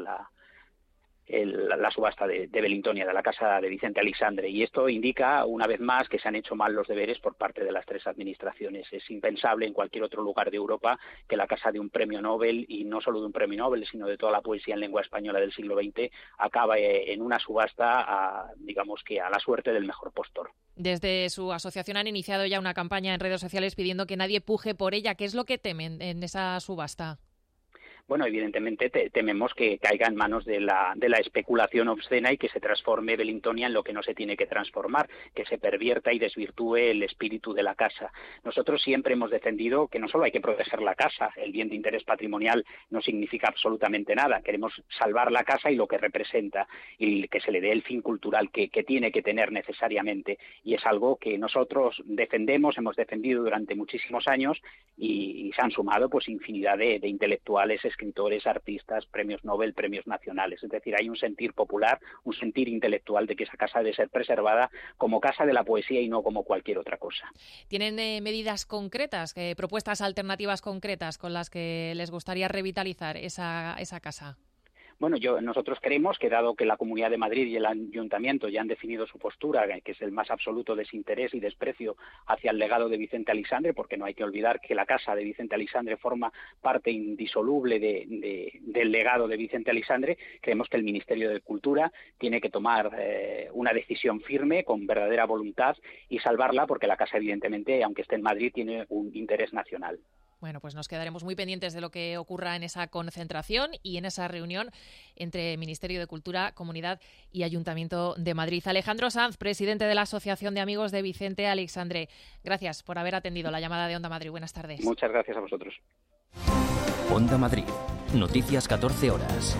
la subasta de Belintonia, de la casa de Vicente Aleixandre. Y esto indica, una vez más, que se han hecho mal los deberes por parte de las 3 administraciones. Es impensable en cualquier otro lugar de Europa que la casa de un premio Nobel, y no solo de un premio Nobel, sino de toda la poesía en lengua española del siglo XX, acabe en una subasta a la suerte del mejor postor. Desde su asociación han iniciado ya una campaña en redes sociales pidiendo que nadie puje por ella. ¿Qué es lo que temen en esa subasta? Bueno, evidentemente tememos que caiga en manos de la especulación obscena y que se transforme Belintonia en lo que no se tiene que transformar, que se pervierta y desvirtúe el espíritu de la casa. Nosotros siempre hemos defendido que no solo hay que proteger la casa, el bien de interés patrimonial no significa absolutamente nada, queremos salvar la casa y lo que representa y que se le dé el fin cultural que tiene que tener necesariamente, y es algo que nosotros defendemos, hemos defendido durante muchísimos años y se han sumado infinidad de intelectuales, escritores, artistas, premios Nobel, premios nacionales. Es decir, hay un sentir popular, un sentir intelectual de que esa casa debe ser preservada como casa de la poesía y no como cualquier otra cosa. ¿Tienen medidas concretas, propuestas alternativas concretas con las que les gustaría revitalizar esa casa? Bueno, nosotros creemos que, dado que la Comunidad de Madrid y el Ayuntamiento ya han definido su postura, que es el más absoluto desinterés y desprecio hacia el legado de Vicente Aleixandre, porque no hay que olvidar que la casa de Vicente Aleixandre forma parte indisoluble del legado de Vicente Aleixandre, creemos que el Ministerio de Cultura tiene que tomar una decisión firme, con verdadera voluntad, y salvarla, porque la casa, evidentemente, aunque esté en Madrid, tiene un interés nacional. Bueno, pues nos quedaremos muy pendientes de lo que ocurra en esa concentración y en esa reunión entre Ministerio de Cultura, Comunidad y Ayuntamiento de Madrid. Alejandro Sanz, presidente de la Asociación de Amigos de Vicente Aleixandre, gracias por haber atendido la llamada de Onda Madrid. Buenas tardes. Muchas gracias a vosotros. Onda Madrid. Noticias 14 horas.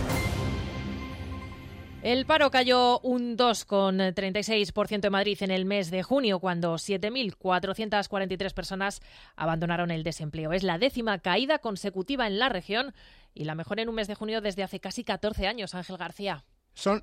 El paro cayó un 2,36% en Madrid en el mes de junio, cuando 7.443 personas abandonaron el desempleo. Es la 10ª caída consecutiva en la región y la mejor en un mes de junio desde hace casi 14 años. Ángel García. Son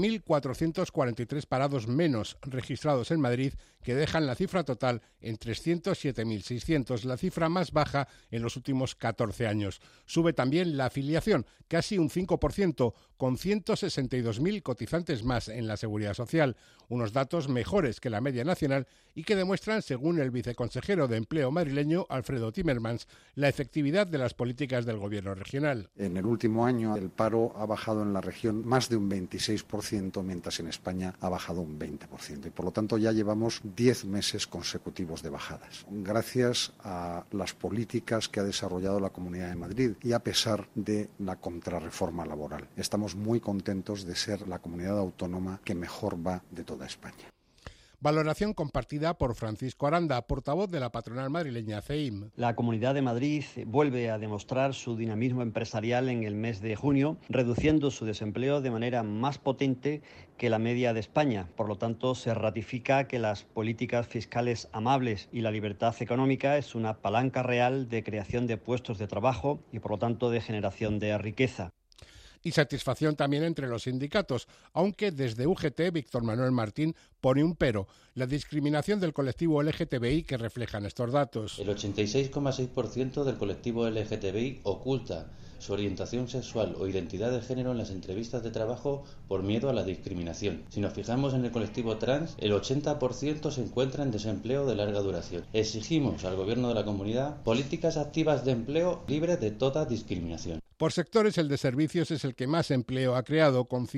7.443 parados menos registrados en Madrid, que dejan la cifra total en 307.600, la cifra más baja en los últimos 14 años. Sube también la afiliación, casi un 5%, con 162.000 cotizantes más en la Seguridad Social, unos datos mejores que la media nacional y que demuestran, según el viceconsejero de Empleo madrileño, Alfredo Timmermans, la efectividad de las políticas del Gobierno regional. En el último año el paro ha bajado en la región más de un 26%, mientras en España ha bajado un 20%. Y por lo tanto ya llevamos 10 meses consecutivos de bajadas. Gracias a las políticas que ha desarrollado la Comunidad de Madrid y a pesar de la contrarreforma laboral. Estamos muy contentos de ser la comunidad autónoma que mejor va de toda España. Valoración compartida por Francisco Aranda, portavoz de la patronal madrileña CEIM. La Comunidad de Madrid vuelve a demostrar su dinamismo empresarial en el mes de junio, reduciendo su desempleo de manera más potente que la media de España. Por lo tanto, se ratifica que las políticas fiscales amables y la libertad económica es una palanca real de creación de puestos de trabajo y, por lo tanto, de generación de riqueza. Y satisfacción también entre los sindicatos, aunque desde UGT Víctor Manuel Martín pone un pero: la discriminación del colectivo LGTBI que reflejan estos datos. El 86,6% del colectivo LGTBI oculta su orientación sexual o identidad de género en las entrevistas de trabajo por miedo a la discriminación. Si nos fijamos en el colectivo trans, el 80% se encuentra en desempleo de larga duración. Exigimos al Gobierno de la Comunidad políticas activas de empleo libres de toda discriminación. Por sectores, el de servicios es el que más empleo ha creado, con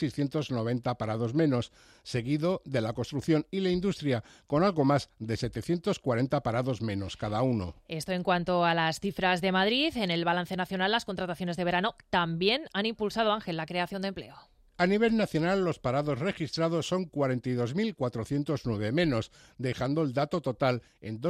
5.690 parados menos, seguido de la construcción y la industria, con algo más de 740 parados menos cada uno. Esto en cuanto a las cifras de Madrid. En el balance nacional, las contrataciones de verano también han impulsado, Ángel, la creación de empleo. A nivel nacional, los parados registrados son 42.409 menos, dejando el dato total en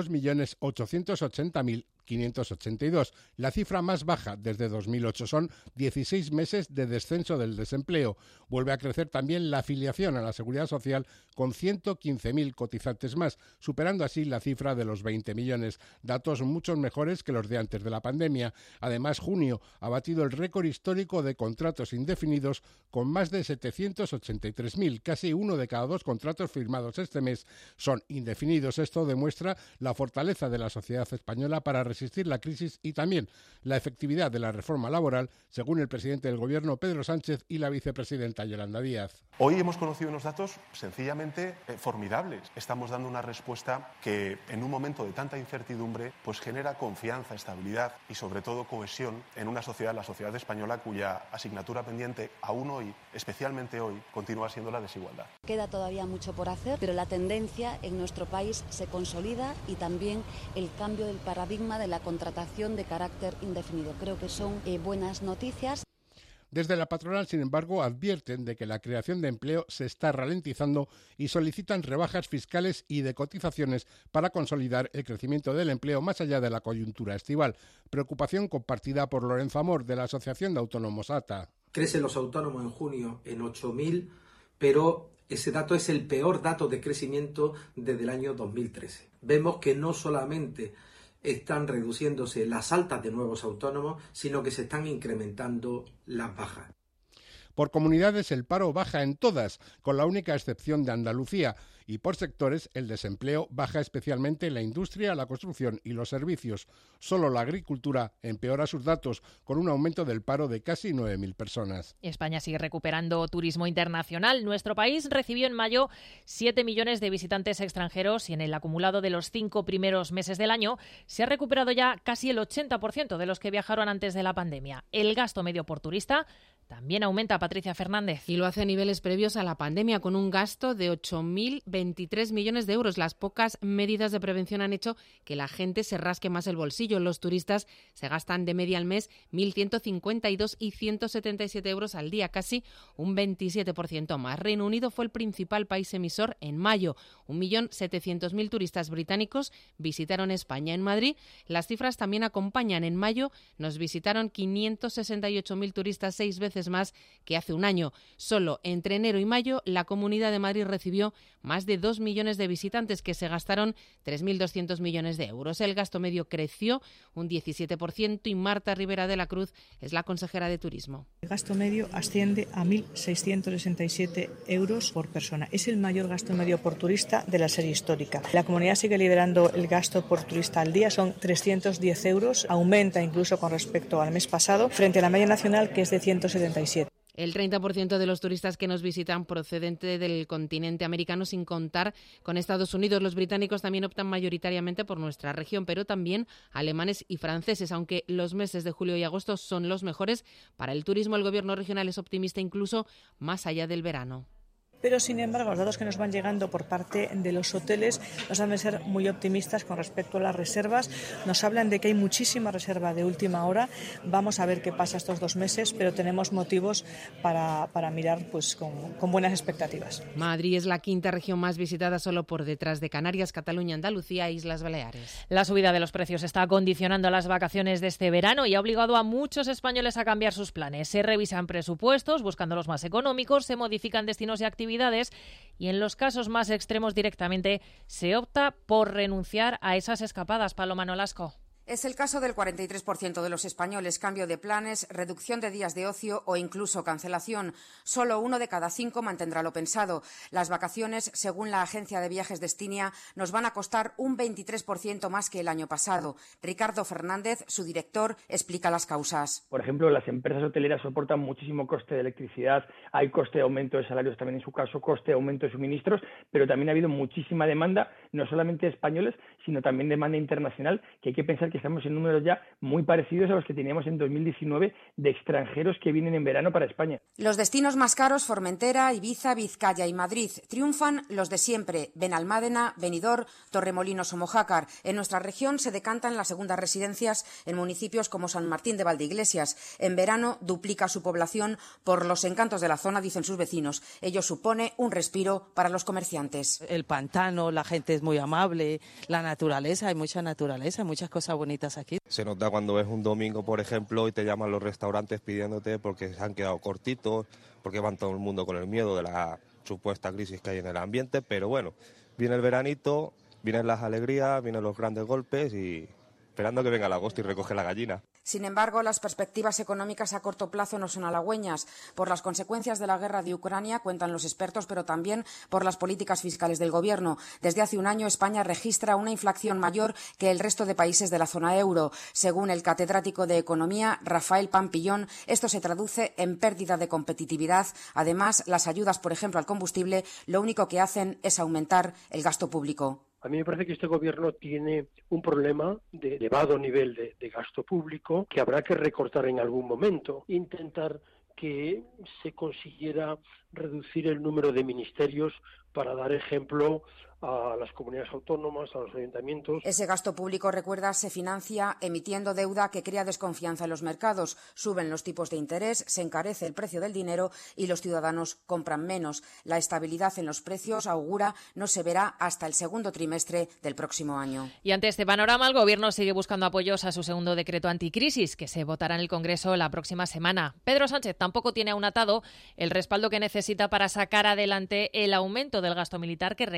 2.880.582, la cifra más baja desde 2008. Son 16 meses de descenso del desempleo. Vuelve a crecer también la afiliación a la Seguridad Social, con 115.000 cotizantes más, superando así la cifra de los 20 millones, datos mucho mejores que los de antes de la pandemia. Además, junio ha batido el récord histórico de contratos indefinidos, con más de 783.000, casi 1 de cada 2 contratos firmados este mes son indefinidos. Esto demuestra la fortaleza de la sociedad española para resistir la crisis y también la efectividad de la reforma laboral, según el presidente del Gobierno, Pedro Sánchez, y la vicepresidenta Yolanda Díaz. Hoy hemos conocido unos datos sencillamente formidables. Estamos dando una respuesta que en un momento de tanta incertidumbre pues genera confianza, estabilidad y sobre todo cohesión en una sociedad, la sociedad española, cuya asignatura pendiente aún hoy, especialmente hoy, continúa siendo la desigualdad. Queda todavía mucho por hacer, pero la tendencia en nuestro país se consolida y también el cambio del paradigma de la contratación de carácter indefinido. Creo que son buenas noticias. Desde la patronal, sin embargo, advierten de que la creación de empleo se está ralentizando y solicitan rebajas fiscales y de cotizaciones para consolidar el crecimiento del empleo más allá de la coyuntura estival. Preocupación compartida por Lorenzo Amor, de la Asociación de Autónomos ATA. Crecen los autónomos en junio en 8.000, pero ese dato es el peor dato de crecimiento desde el año 2013. Vemos que no solamente están reduciéndose las altas de nuevos autónomos, sino que se están incrementando las bajas. Por comunidades, el paro baja en todas, con la única excepción de Andalucía, Y por sectores, el desempleo baja especialmente en la industria, la construcción y los servicios. Solo la agricultura empeora sus datos, con un aumento del paro de casi 9.000 personas. España sigue recuperando turismo internacional. Nuestro país recibió en mayo 7 millones de visitantes extranjeros y en el acumulado de los 5 primeros meses del año se ha recuperado ya casi el 80% de los que viajaron antes de la pandemia. El gasto medio por turista también aumenta, Patricia Fernández. Y lo hace a niveles previos a la pandemia, con un gasto de 8.023 millones de euros. Las pocas medidas de prevención han hecho que la gente se rasque más el bolsillo. Los turistas se gastan de media al mes 1.152 y 177 euros al día, casi un 27% más. Reino Unido fue el principal país emisor en mayo. 1.700.000 turistas británicos visitaron España. En Madrid, las cifras también acompañan. En mayo nos visitaron 568.000 turistas, 6 veces más que hace un año. Solo entre enero y mayo, la Comunidad de Madrid recibió más de 2 millones de visitantes que se gastaron 3.200 millones de euros. El gasto medio creció un 17% y Marta Rivera de la Cruz es la consejera de Turismo. El gasto medio asciende a 1.667 euros por persona. Es el mayor gasto medio por turista de la serie histórica. La comunidad sigue liderando el gasto por turista al día, son 310 euros, aumenta incluso con respecto al mes pasado, frente a la media nacional que es de 177. El 30% de los turistas que nos visitan procedente del continente americano, sin contar con Estados Unidos. Los británicos también optan mayoritariamente por nuestra región, pero también alemanes y franceses. Aunque los meses de julio y agosto son los mejores para el turismo, el gobierno regional es optimista incluso más allá del verano. Pero, sin embargo, los datos que nos van llegando por parte de los hoteles nos han de ser muy optimistas con respecto a las reservas. Nos hablan de que hay muchísima reserva de última hora. Vamos a ver qué pasa estos 2 meses, pero tenemos motivos para mirar pues con buenas expectativas. Madrid es la 5ª región más visitada, solo por detrás de Canarias, Cataluña, Andalucía e Islas Baleares. La subida de los precios está condicionando las vacaciones de este verano y ha obligado a muchos españoles a cambiar sus planes. Se revisan presupuestos, buscando los más económicos, se modifican destinos y actividades y en los casos más extremos directamente se opta por renunciar a esas escapadas. Paloma Nolasco. Es el caso del 43% de los españoles. Cambio de planes, reducción de días de ocio o incluso cancelación. Solo 1 de cada 5 mantendrá lo pensado. Las vacaciones, según la agencia de viajes Destinia, nos van a costar un 23% más que el año pasado. Ricardo Fernández, su director, explica las causas. Por ejemplo, las empresas hoteleras soportan muchísimo coste de electricidad, hay coste de aumento de salarios también en su caso, coste de aumento de suministros, pero también ha habido muchísima demanda, no solamente de españoles, sino también demanda internacional, que hay que pensar que estamos en números ya muy parecidos a los que teníamos en 2019 de extranjeros que vienen en verano para España. Los destinos más caros, Formentera, Ibiza, Vizcaya y Madrid. Triunfan los de siempre, Benalmádena, Benidorm, Torremolinos o Mojácar. En nuestra región se decantan las segundas residencias en municipios como San Martín de Valdeiglesias. En verano duplica su población por los encantos de la zona, dicen sus vecinos. Ello supone un respiro para los comerciantes. El pantano, la gente es muy amable, la naturaleza, hay mucha naturaleza, muchas cosas bonitas aquí. Se nota cuando ves un domingo, por ejemplo, y te llaman los restaurantes pidiéndote porque se han quedado cortitos, porque van todo el mundo con el miedo de la supuesta crisis que hay en el ambiente, pero bueno, viene el veranito, vienen las alegrías, vienen los grandes golpes y esperando que venga el agosto y recoge la gallina. Sin embargo, las perspectivas económicas a corto plazo no son halagüeñas. Por las consecuencias de la guerra de Ucrania, cuentan los expertos, pero también por las políticas fiscales del Gobierno. Desde hace un año, España registra una inflación mayor que el resto de países de la zona euro. Según el catedrático de Economía, Rafael Pampillón, esto se traduce en pérdida de competitividad. Además, las ayudas, por ejemplo, al combustible, lo único que hacen es aumentar el gasto público. A mí me parece que este gobierno tiene un problema de elevado nivel de gasto público que habrá que recortar en algún momento. Intentar que se consiguiera reducir el número de ministerios para dar ejemplo a las comunidades autónomas, a los ayuntamientos. Ese gasto público, recuerda, se financia emitiendo deuda que crea desconfianza en los mercados. Suben los tipos de interés, se encarece el precio del dinero y los ciudadanos compran menos. La estabilidad en los precios, augura, no se verá hasta el segundo trimestre del próximo año. Y ante este panorama, el Gobierno sigue buscando apoyos a su segundo decreto anticrisis, que se votará en el Congreso la próxima semana. Pedro Sánchez tampoco tiene aún atado el respaldo que necesita para sacar adelante el aumento del gasto militar que reclama la OTAN.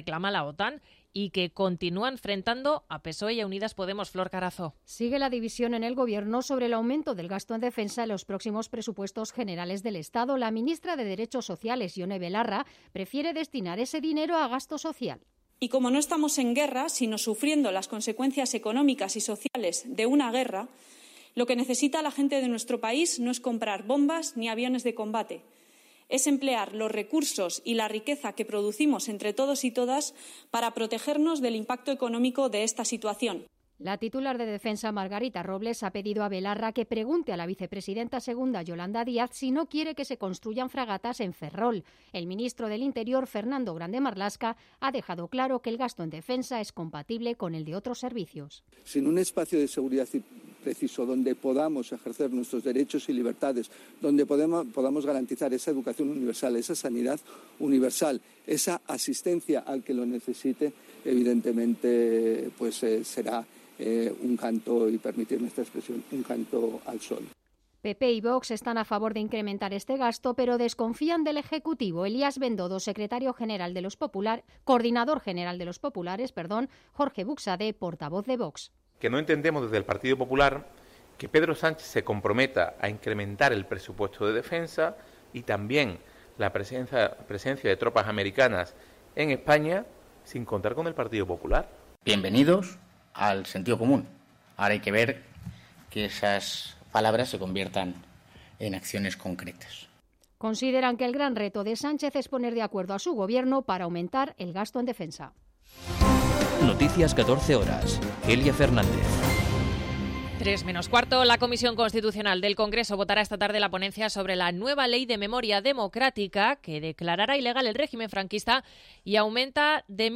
OTAN y que continúa enfrentando a PSOE y a Unidas Podemos. Flor Carazo. Sigue la división en el Gobierno sobre el aumento del gasto en defensa en los próximos presupuestos generales del Estado. La ministra de Derechos Sociales, Ione Belarra, prefiere destinar ese dinero a gasto social. Y como no estamos en guerra, sino sufriendo las consecuencias económicas y sociales de una guerra, lo que necesita la gente de nuestro país no es comprar bombas ni aviones de combate. Es emplear los recursos y la riqueza que producimos entre todos y todas para protegernos del impacto económico de esta situación. La titular de Defensa, Margarita Robles, ha pedido a Belarra que pregunte a la vicepresidenta segunda, Yolanda Díaz, si no quiere que se construyan fragatas en Ferrol. El ministro del Interior, Fernando Grande Marlaska, ha dejado claro que el gasto en defensa es compatible con el de otros servicios. Sin un espacio de seguridad preciso, donde podamos ejercer nuestros derechos y libertades, donde podamos garantizar esa educación universal, esa sanidad universal, esa asistencia al que lo necesite, evidentemente será un canto, y permitirme esta expresión, un canto al sol. PP y Vox están a favor de incrementar este gasto, pero desconfían del Ejecutivo. Elías Bendodo, coordinador general de los populares, Jorge Buxade, portavoz de Vox. Que no entendemos desde el Partido Popular que Pedro Sánchez se comprometa a incrementar el presupuesto de defensa y también la presencia de tropas americanas en España sin contar con el Partido Popular. Bienvenidos al sentido común. Ahora hay que ver que esas palabras se conviertan en acciones concretas. Consideran que el gran reto de Sánchez es poner de acuerdo a su gobierno para aumentar el gasto en defensa. Noticias 14 horas. Elia Fernández. 3:15, la Comisión Constitucional del Congreso votará esta tarde la ponencia sobre la nueva Ley de Memoria Democrática que declarará ilegal el régimen franquista y aumenta de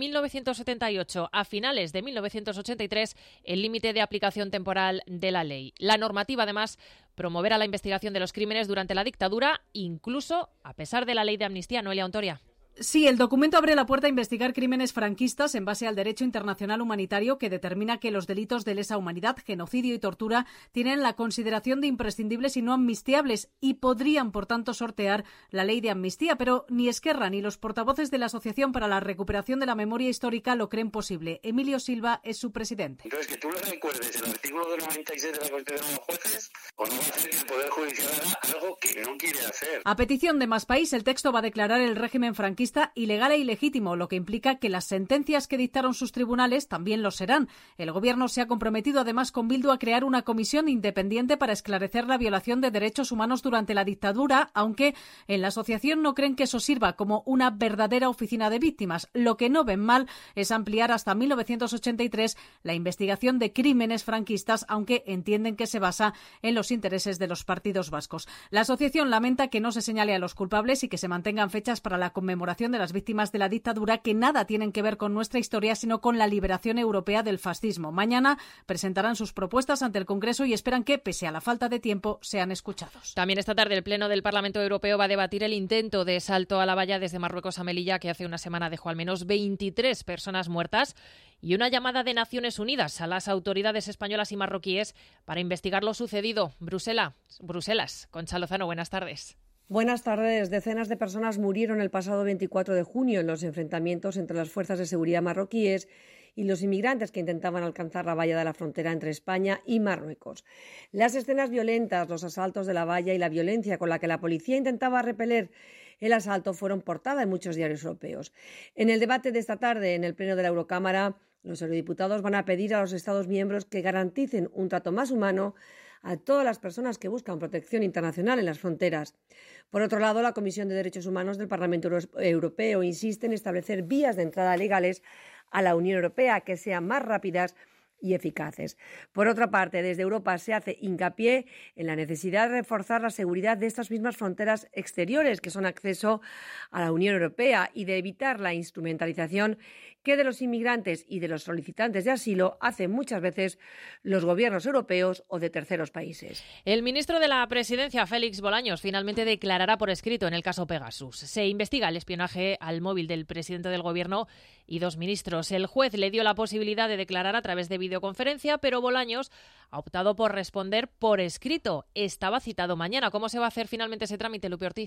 1978 a finales de 1983 el límite de aplicación temporal de la ley. La normativa, además, promoverá la investigación de los crímenes durante la dictadura, incluso a pesar de la ley de amnistía. Noelia Ontoria. Sí, el documento abre la puerta a investigar crímenes franquistas en base al derecho internacional humanitario que determina que los delitos de lesa humanidad, genocidio y tortura tienen la consideración de imprescindibles y no amnistiables y podrían, por tanto, sortear la ley de amnistía. Pero ni Esquerra ni los portavoces de la Asociación para la Recuperación de la Memoria Histórica lo creen posible. Emilio Silva es su presidente. Entonces, que tú le recuerdes el artículo 96 de la Constitución a los jueces, o no va a hacer que el Poder Judicial haga algo que no quiere hacer. A petición de Más País, el texto va a declarar el régimen franquista ilegal e ilegítimo, lo que implica que las sentencias que dictaron sus tribunales también lo serán. El Gobierno se ha comprometido además con Bildu a crear una comisión independiente para esclarecer la violación de derechos humanos durante la dictadura, aunque en la asociación no creen que eso sirva como una verdadera oficina de víctimas. Lo que no ven mal es ampliar hasta 1983 la investigación de crímenes franquistas, aunque entienden que se basa en los intereses de los partidos vascos. La asociación lamenta que no se señale a los culpables y que se mantengan fechas para la conmemoración de las víctimas de la dictadura que nada tienen que ver con nuestra historia, sino con la liberación europea del fascismo. Mañana presentarán sus propuestas ante el Congreso y esperan que, pese a la falta de tiempo, sean escuchados. También esta tarde el Pleno del Parlamento Europeo va a debatir el intento de salto a la valla desde Marruecos a Melilla, que hace una semana dejó al menos 23 personas muertas, y una llamada de Naciones Unidas a las autoridades españolas y marroquíes para investigar lo sucedido. Bruselas. Concha Lozano, buenas tardes. Buenas tardes. Decenas de personas murieron el pasado 24 de junio en los enfrentamientos entre las fuerzas de seguridad marroquíes y los inmigrantes que intentaban alcanzar la valla de la frontera entre España y Marruecos. Las escenas violentas, los asaltos de la valla y la violencia con la que la policía intentaba repeler el asalto fueron portada en muchos diarios europeos. En el debate de esta tarde en el Pleno de la Eurocámara, los eurodiputados van a pedir a los Estados miembros que garanticen un trato más humano a todas las personas que buscan protección internacional en las fronteras. Por otro lado, la Comisión de Derechos Humanos del Parlamento Europeo insiste en establecer vías de entrada legales a la Unión Europea que sean más rápidas y eficaces. Por otra parte, desde Europa se hace hincapié en la necesidad de reforzar la seguridad de estas mismas fronteras exteriores que son acceso a la Unión Europea y de evitar la instrumentalización que de los inmigrantes y de los solicitantes de asilo hacen muchas veces los gobiernos europeos o de terceros países. El ministro de la Presidencia, Félix Bolaños, finalmente declarará por escrito en el caso Pegasus. Se investiga el espionaje al móvil del presidente del Gobierno y 2 ministros. El juez le dio la posibilidad de declarar a través de videoconferencia, pero Bolaños ha optado por responder por escrito. Estaba citado mañana. ¿Cómo se va a hacer finalmente ese trámite, Lupe Ortiz?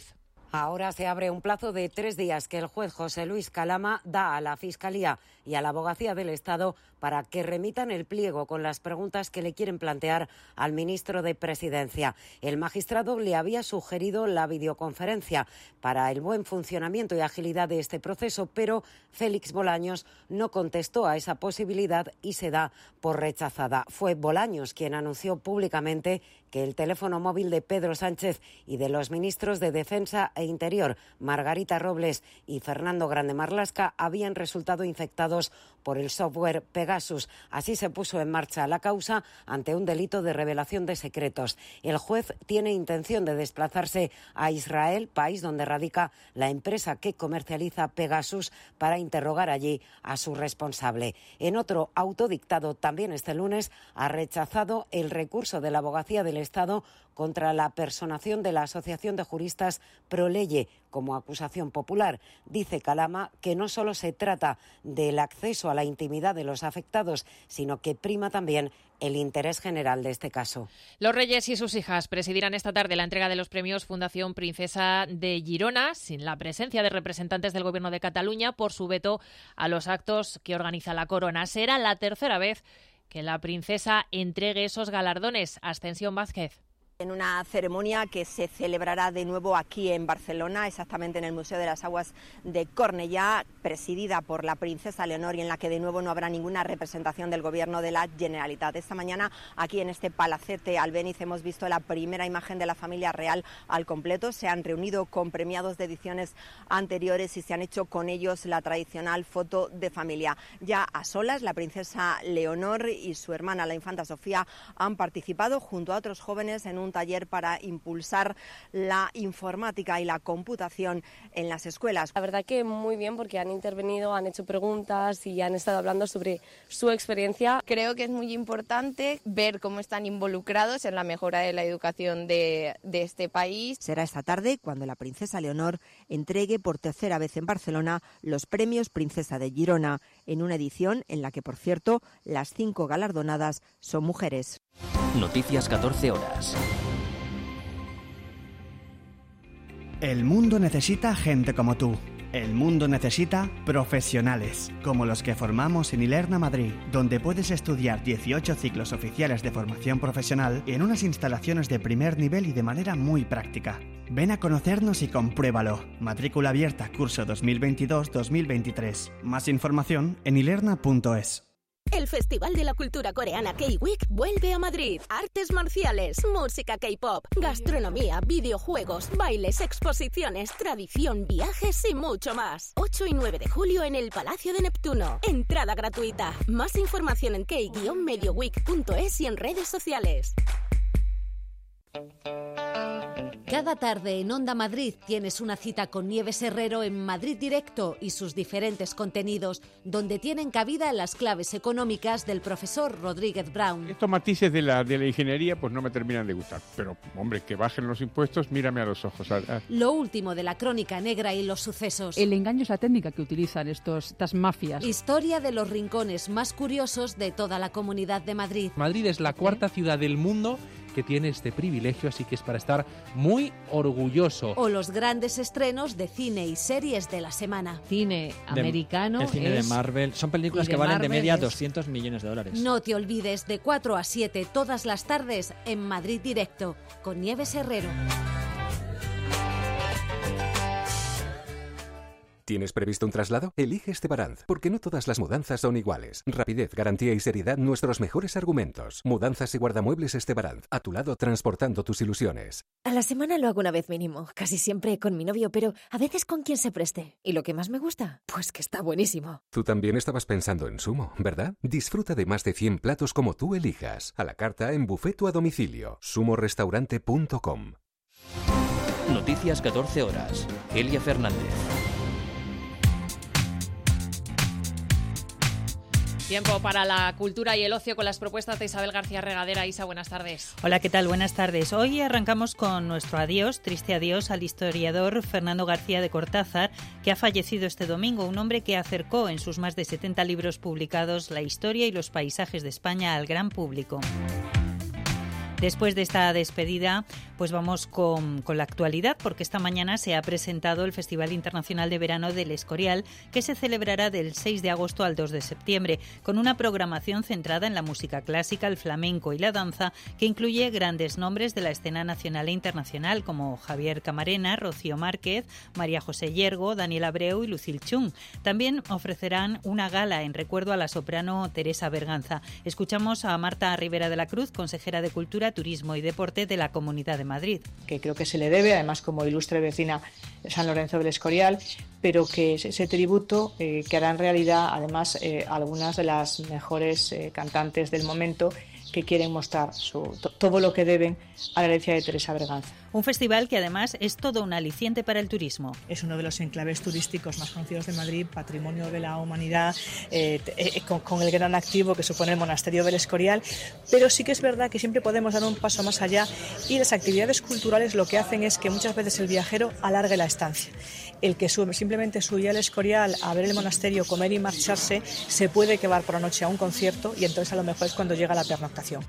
Ahora se abre un plazo de 3 días que el juez José Luis Calama da a la Fiscalía y a la Abogacía del Estado para que remitan el pliego con las preguntas que le quieren plantear al ministro de Presidencia. El magistrado le había sugerido la videoconferencia para el buen funcionamiento y agilidad de este proceso, pero Félix Bolaños no contestó a esa posibilidad y se da por rechazada. Fue Bolaños quien anunció públicamente que el teléfono móvil de Pedro Sánchez y de los ministros de Defensa e Interior, Margarita Robles y Fernando Grande Marlaska, habían resultado infectados por el software Pegasus. Así se puso en marcha la causa ante un delito de revelación de secretos. El juez tiene intención de desplazarse a Israel, país donde radica la empresa que comercializa Pegasus, para interrogar allí a su responsable. En otro auto dictado también este lunes, ha rechazado el recurso de la Abogacía del Estado contra la personación de la Asociación de Juristas Proleye como acusación popular. Dice Calama que no solo se trata del acceso a la intimidad de los afectados, sino que prima también el interés general de este caso. Los Reyes y sus hijas presidirán esta tarde la entrega de los premios Fundación Princesa de Girona, sin la presencia de representantes del Gobierno de Cataluña por su veto a los actos que organiza la Corona. Será la tercera vez que la princesa entregue esos galardones. Ascensión Vázquez. En una ceremonia que se celebrará de nuevo aquí en Barcelona, exactamente en el Museo de las Aguas de Cornellà, presidida por la princesa Leonor, y en la que de nuevo no habrá ninguna representación del Gobierno de la Generalitat. Esta mañana, aquí en este palacete Albéniz, hemos visto la primera imagen de la familia real al completo. Se han reunido con premiados de ediciones anteriores y se han hecho con ellos la tradicional foto de familia. Ya a solas, la princesa Leonor y su hermana, la infanta Sofía, han participado junto a otros jóvenes en un taller para impulsar la informática y la computación en las escuelas. La verdad que muy bien, porque han intervenido, han hecho preguntas y han estado hablando sobre su experiencia. Creo que es muy importante ver cómo están involucrados en la mejora de la educación de este país. Será esta tarde cuando la princesa Leonor entregue por tercera vez en Barcelona los premios Princesa de Girona, en una edición en la que, por cierto, las 5 galardonadas son mujeres. Noticias 14 horas. El mundo necesita gente como tú. El mundo necesita profesionales, como los que formamos en Ilerna Madrid, donde puedes estudiar 18 ciclos oficiales de formación profesional en unas instalaciones de primer nivel y de manera muy práctica. Ven a conocernos y compruébalo. Matrícula abierta curso 2022-2023. Más información en ilerna.es. El Festival de la Cultura Coreana K-Week vuelve a Madrid. Artes marciales, música K-pop, gastronomía, videojuegos, bailes, exposiciones, tradición, viajes y mucho más. 8 y 9 de julio en el Palacio de Neptuno. Entrada gratuita. Más información en k-medioweek.es y en redes sociales. Cada tarde en Onda Madrid tienes una cita con Nieves Herrero en Madrid Directo y sus diferentes contenidos, donde tienen cabida las claves económicas del profesor Rodríguez Brown. Estos matices de la ingeniería pues no me terminan de gustar, pero hombre, que bajen los impuestos, mírame a los ojos. Lo último de la crónica negra y los sucesos. El engaño es la técnica que utilizan estas mafias. Historia de los rincones más curiosos de toda la Comunidad de Madrid. Madrid es la cuarta ciudad del mundo que tiene este privilegio, así que es para estar muy orgulloso. O los grandes estrenos de cine y series de la semana. Cine americano. El cine de Marvel. Son películas que valen de media 200 millones de dólares. No te olvides, de 4 a 7 todas las tardes en Madrid Directo, con Nieves Herrero. ¿Tienes previsto un traslado? Elige Estebaranz, porque no todas las mudanzas son iguales. Rapidez, garantía y seriedad, nuestros mejores argumentos. Mudanzas y guardamuebles Estebaranz, a tu lado transportando tus ilusiones. A la semana lo hago una vez mínimo, casi siempre con mi novio, pero a veces con quien se preste. ¿Y lo que más me gusta? Pues que está buenísimo. Tú también estabas pensando en Sumo, ¿verdad? Disfruta de más de 100 platos como tú elijas. A la carta, en buffet o a domicilio. sumorestaurante.com. Noticias 14 horas. Elia Fernández. Tiempo para la cultura y el ocio con las propuestas de Isabel García Regadera. Isa, buenas tardes. Hola, ¿qué tal? Buenas tardes. Hoy arrancamos con nuestro adiós, triste adiós, al historiador Fernando García de Cortázar, que ha fallecido este domingo, un hombre que acercó en sus más de 70 libros publicados la historia y los paisajes de España al gran público. Después de esta despedida, pues vamos con la actualidad, porque esta mañana se ha presentado el Festival Internacional de Verano del Escorial, que se celebrará del 6 de agosto al 2 de septiembre, con una programación centrada en la música clásica, el flamenco y la danza, que incluye grandes nombres de la escena nacional e internacional, como Javier Camarena, Rocío Márquez, María José Yergo, Daniel Abreu y Lucille Chung. También ofrecerán una gala en recuerdo a la soprano Teresa Berganza. Escuchamos a Marta Rivera de la Cruz, consejera de Cultura, Turismo y Deporte de la Comunidad de Madrid. Que creo que se le debe, además como ilustre vecina de San Lorenzo del Escorial, pero que es ese tributo que hará en realidad además algunas de las mejores cantantes del momento, que quieren mostrar todo lo que deben a la herencia de Teresa Berganza. Un festival que además es todo un aliciente para el turismo. Es uno de los enclaves turísticos más conocidos de Madrid, patrimonio de la humanidad, con el gran activo que supone el monasterio del Escorial, pero sí que es verdad que siempre podemos dar un paso más allá, y las actividades culturales lo que hacen es que muchas veces el viajero alargue la estancia. El que simplemente subir al Escorial a ver el monasterio, comer y marcharse, se puede quedar por la noche a un concierto, y entonces a lo mejor es cuando llega la pernoctación.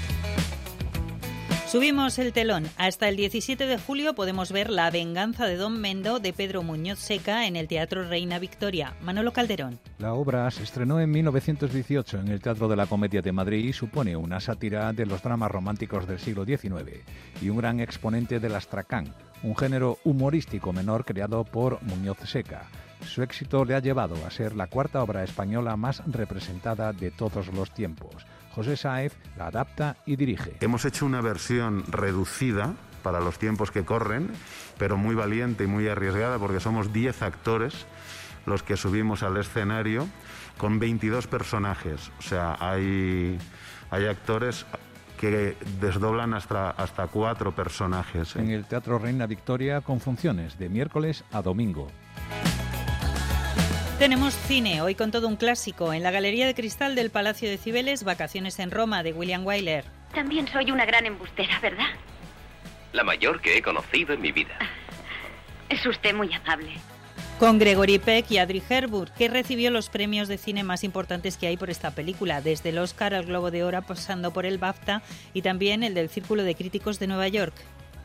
Subimos el telón. Hasta el 17 de julio podemos ver La venganza de Don Mendo de Pedro Muñoz Seca en el Teatro Reina Victoria. Manolo Calderón. La obra se estrenó en 1918 en el Teatro de la Comedia de Madrid y supone una sátira de los dramas románticos del siglo XIX y un gran exponente del astracán, un género humorístico menor creado por Muñoz Seca. Su éxito le ha llevado a ser la cuarta obra española más representada de todos los tiempos. José Sáez la adapta y dirige. Hemos hecho una versión reducida para los tiempos que corren, pero muy valiente y muy arriesgada, porque somos 10 actores los que subimos al escenario con 22 personajes. O sea, hay actores que desdoblan hasta 4 personajes. En el Teatro Reina Victoria, con funciones de miércoles a domingo. Tenemos cine, hoy con todo un clásico, en la Galería de Cristal del Palacio de Cibeles, Vacaciones en Roma, de William Wyler. También soy una gran embustera, ¿verdad? La mayor que he conocido en mi vida. Es usted muy amable. Con Gregory Peck y Audrey Hepburn, que recibió los premios de cine más importantes que hay por esta película, desde el Oscar al Globo de Oro, pasando por el BAFTA y también el del Círculo de Críticos de Nueva York.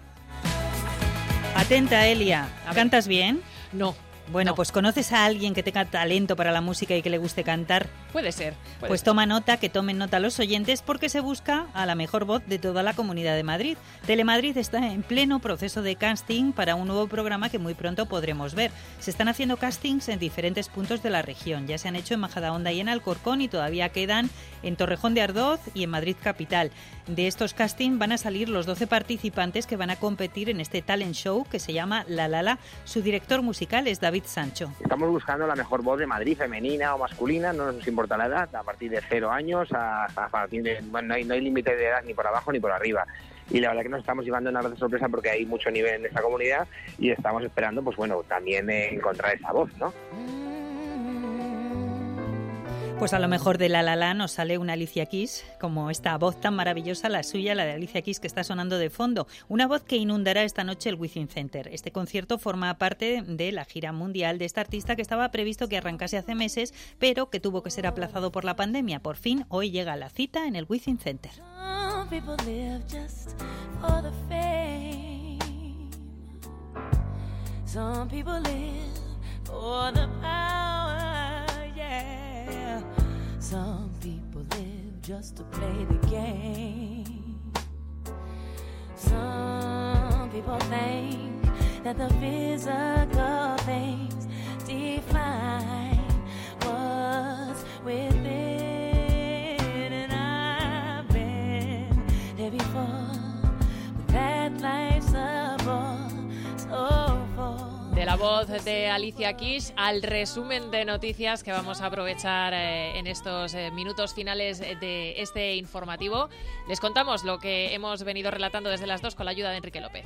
Atenta, Elia. ¿Cantas bien? No. Bueno, pues ¿conoces a alguien que tenga talento para la música y que le guste cantar? Puede ser. Pues toma nota, que tomen nota los oyentes, porque se busca a la mejor voz de toda la Comunidad de Madrid. Telemadrid está en pleno proceso de casting para un nuevo programa que muy pronto podremos ver. Se están haciendo castings en diferentes puntos de la región. Ya se han hecho en Majadahonda y en Alcorcón, y todavía quedan en Torrejón de Ardoz y en Madrid capital. De estos castings van a salir los 12 participantes que van a competir en este talent show que se llama La La La. Su director musical es David Sancho. Estamos buscando la mejor voz de Madrid, femenina o masculina, no nos importa la edad, a partir de 0 años a partir de... Bueno, no hay límite de edad ni por abajo ni por arriba. Y la verdad que nos estamos llevando una gran sorpresa, porque hay mucho nivel en esta comunidad y estamos esperando, pues bueno, también encontrar esa voz, ¿no? Pues a lo mejor de La La La nos sale una Alicia Keys, como esta voz tan maravillosa, la suya, la de Alicia Keys, que está sonando de fondo. Una voz que inundará esta noche el Within Center. Este concierto forma parte de la gira mundial de esta artista, que estaba previsto que arrancase hace meses, pero que tuvo que ser aplazado por la pandemia. Por fin, hoy llega la cita en el Within Center. Some people live just to play the game. Some people think that the physical things define what's within. And I've been there before, but that life's a bore, so full. De la voz de Alicia Keys al resumen de noticias que vamos a aprovechar en estos minutos finales de este informativo. Les contamos lo que hemos venido relatando desde las 2 con la ayuda de Enrique López.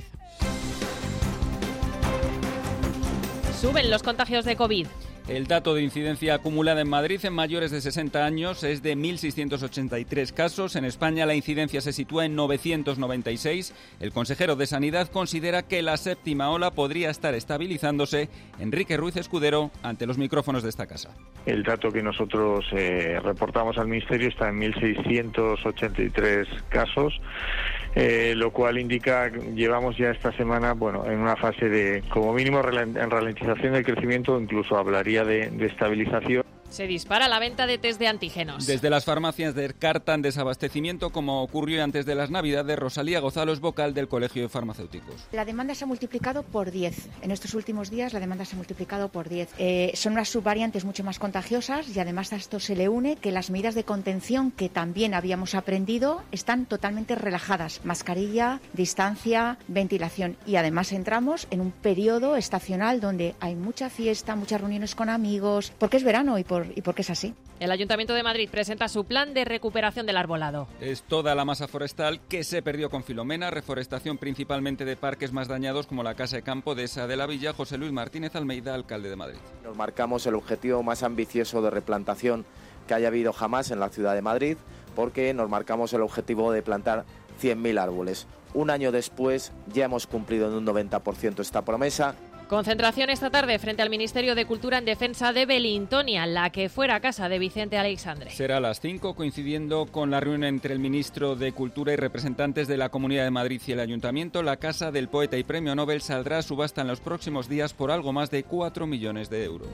Suben los contagios de COVID. El dato de incidencia acumulada en Madrid en mayores de 60 años es de 1.683 casos. En España la incidencia se sitúa en 996. El consejero de Sanidad considera que la séptima ola podría estar estabilizándose. Enrique Ruiz Escudero, ante los micrófonos de esta casa. El dato que nosotros reportamos al Ministerio está en 1.683 casos. lo cual indica que llevamos ya esta semana, en una fase de, como mínimo, en ralentización del crecimiento, incluso hablaría de estabilización. Se dispara la venta de test de antígenos. Desde las farmacias descartan desabastecimiento, como ocurrió antes de las Navidades. Rosalía Gonzalo es vocal del Colegio de Farmacéuticos. La demanda se ha multiplicado por 10. En estos últimos días la demanda se ha multiplicado por 10. Son unas subvariantes mucho más contagiosas y además a esto se le une que las medidas de contención que también habíamos aprendido están totalmente relajadas. Mascarilla, distancia, ventilación. Y además entramos en un periodo estacional donde hay mucha fiesta, muchas reuniones con amigos, porque es verano y porque es así. El Ayuntamiento de Madrid presenta su plan de recuperación del arbolado. Es toda la masa forestal que se perdió con Filomena, reforestación principalmente de parques más dañados como la Casa de Campo de Esa de la Villa. José Luis Martínez Almeida, alcalde de Madrid. Nos marcamos el objetivo más ambicioso de replantación que haya habido jamás en la ciudad de Madrid, porque nos marcamos el objetivo de plantar 100.000 árboles. Un año después ya hemos cumplido en un 90% esta promesa. Concentración esta tarde frente al Ministerio de Cultura en defensa de Belintonia, la que fuera casa de Vicente Aleixandre. Será a las 5, coincidiendo con la reunión entre el ministro de Cultura y representantes de la Comunidad de Madrid y el Ayuntamiento. La casa del poeta y premio Nobel saldrá a subasta en los próximos días por algo más de 4 millones de euros.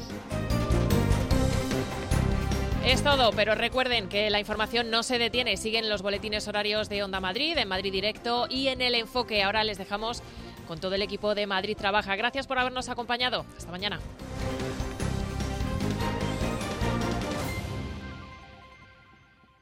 Es todo, pero recuerden que la información no se detiene. Siguen los boletines horarios de Onda Madrid, en Madrid Directo y en El Enfoque. Ahora les dejamos con todo el equipo de Madrid Trabaja. Gracias por habernos acompañado. Hasta mañana.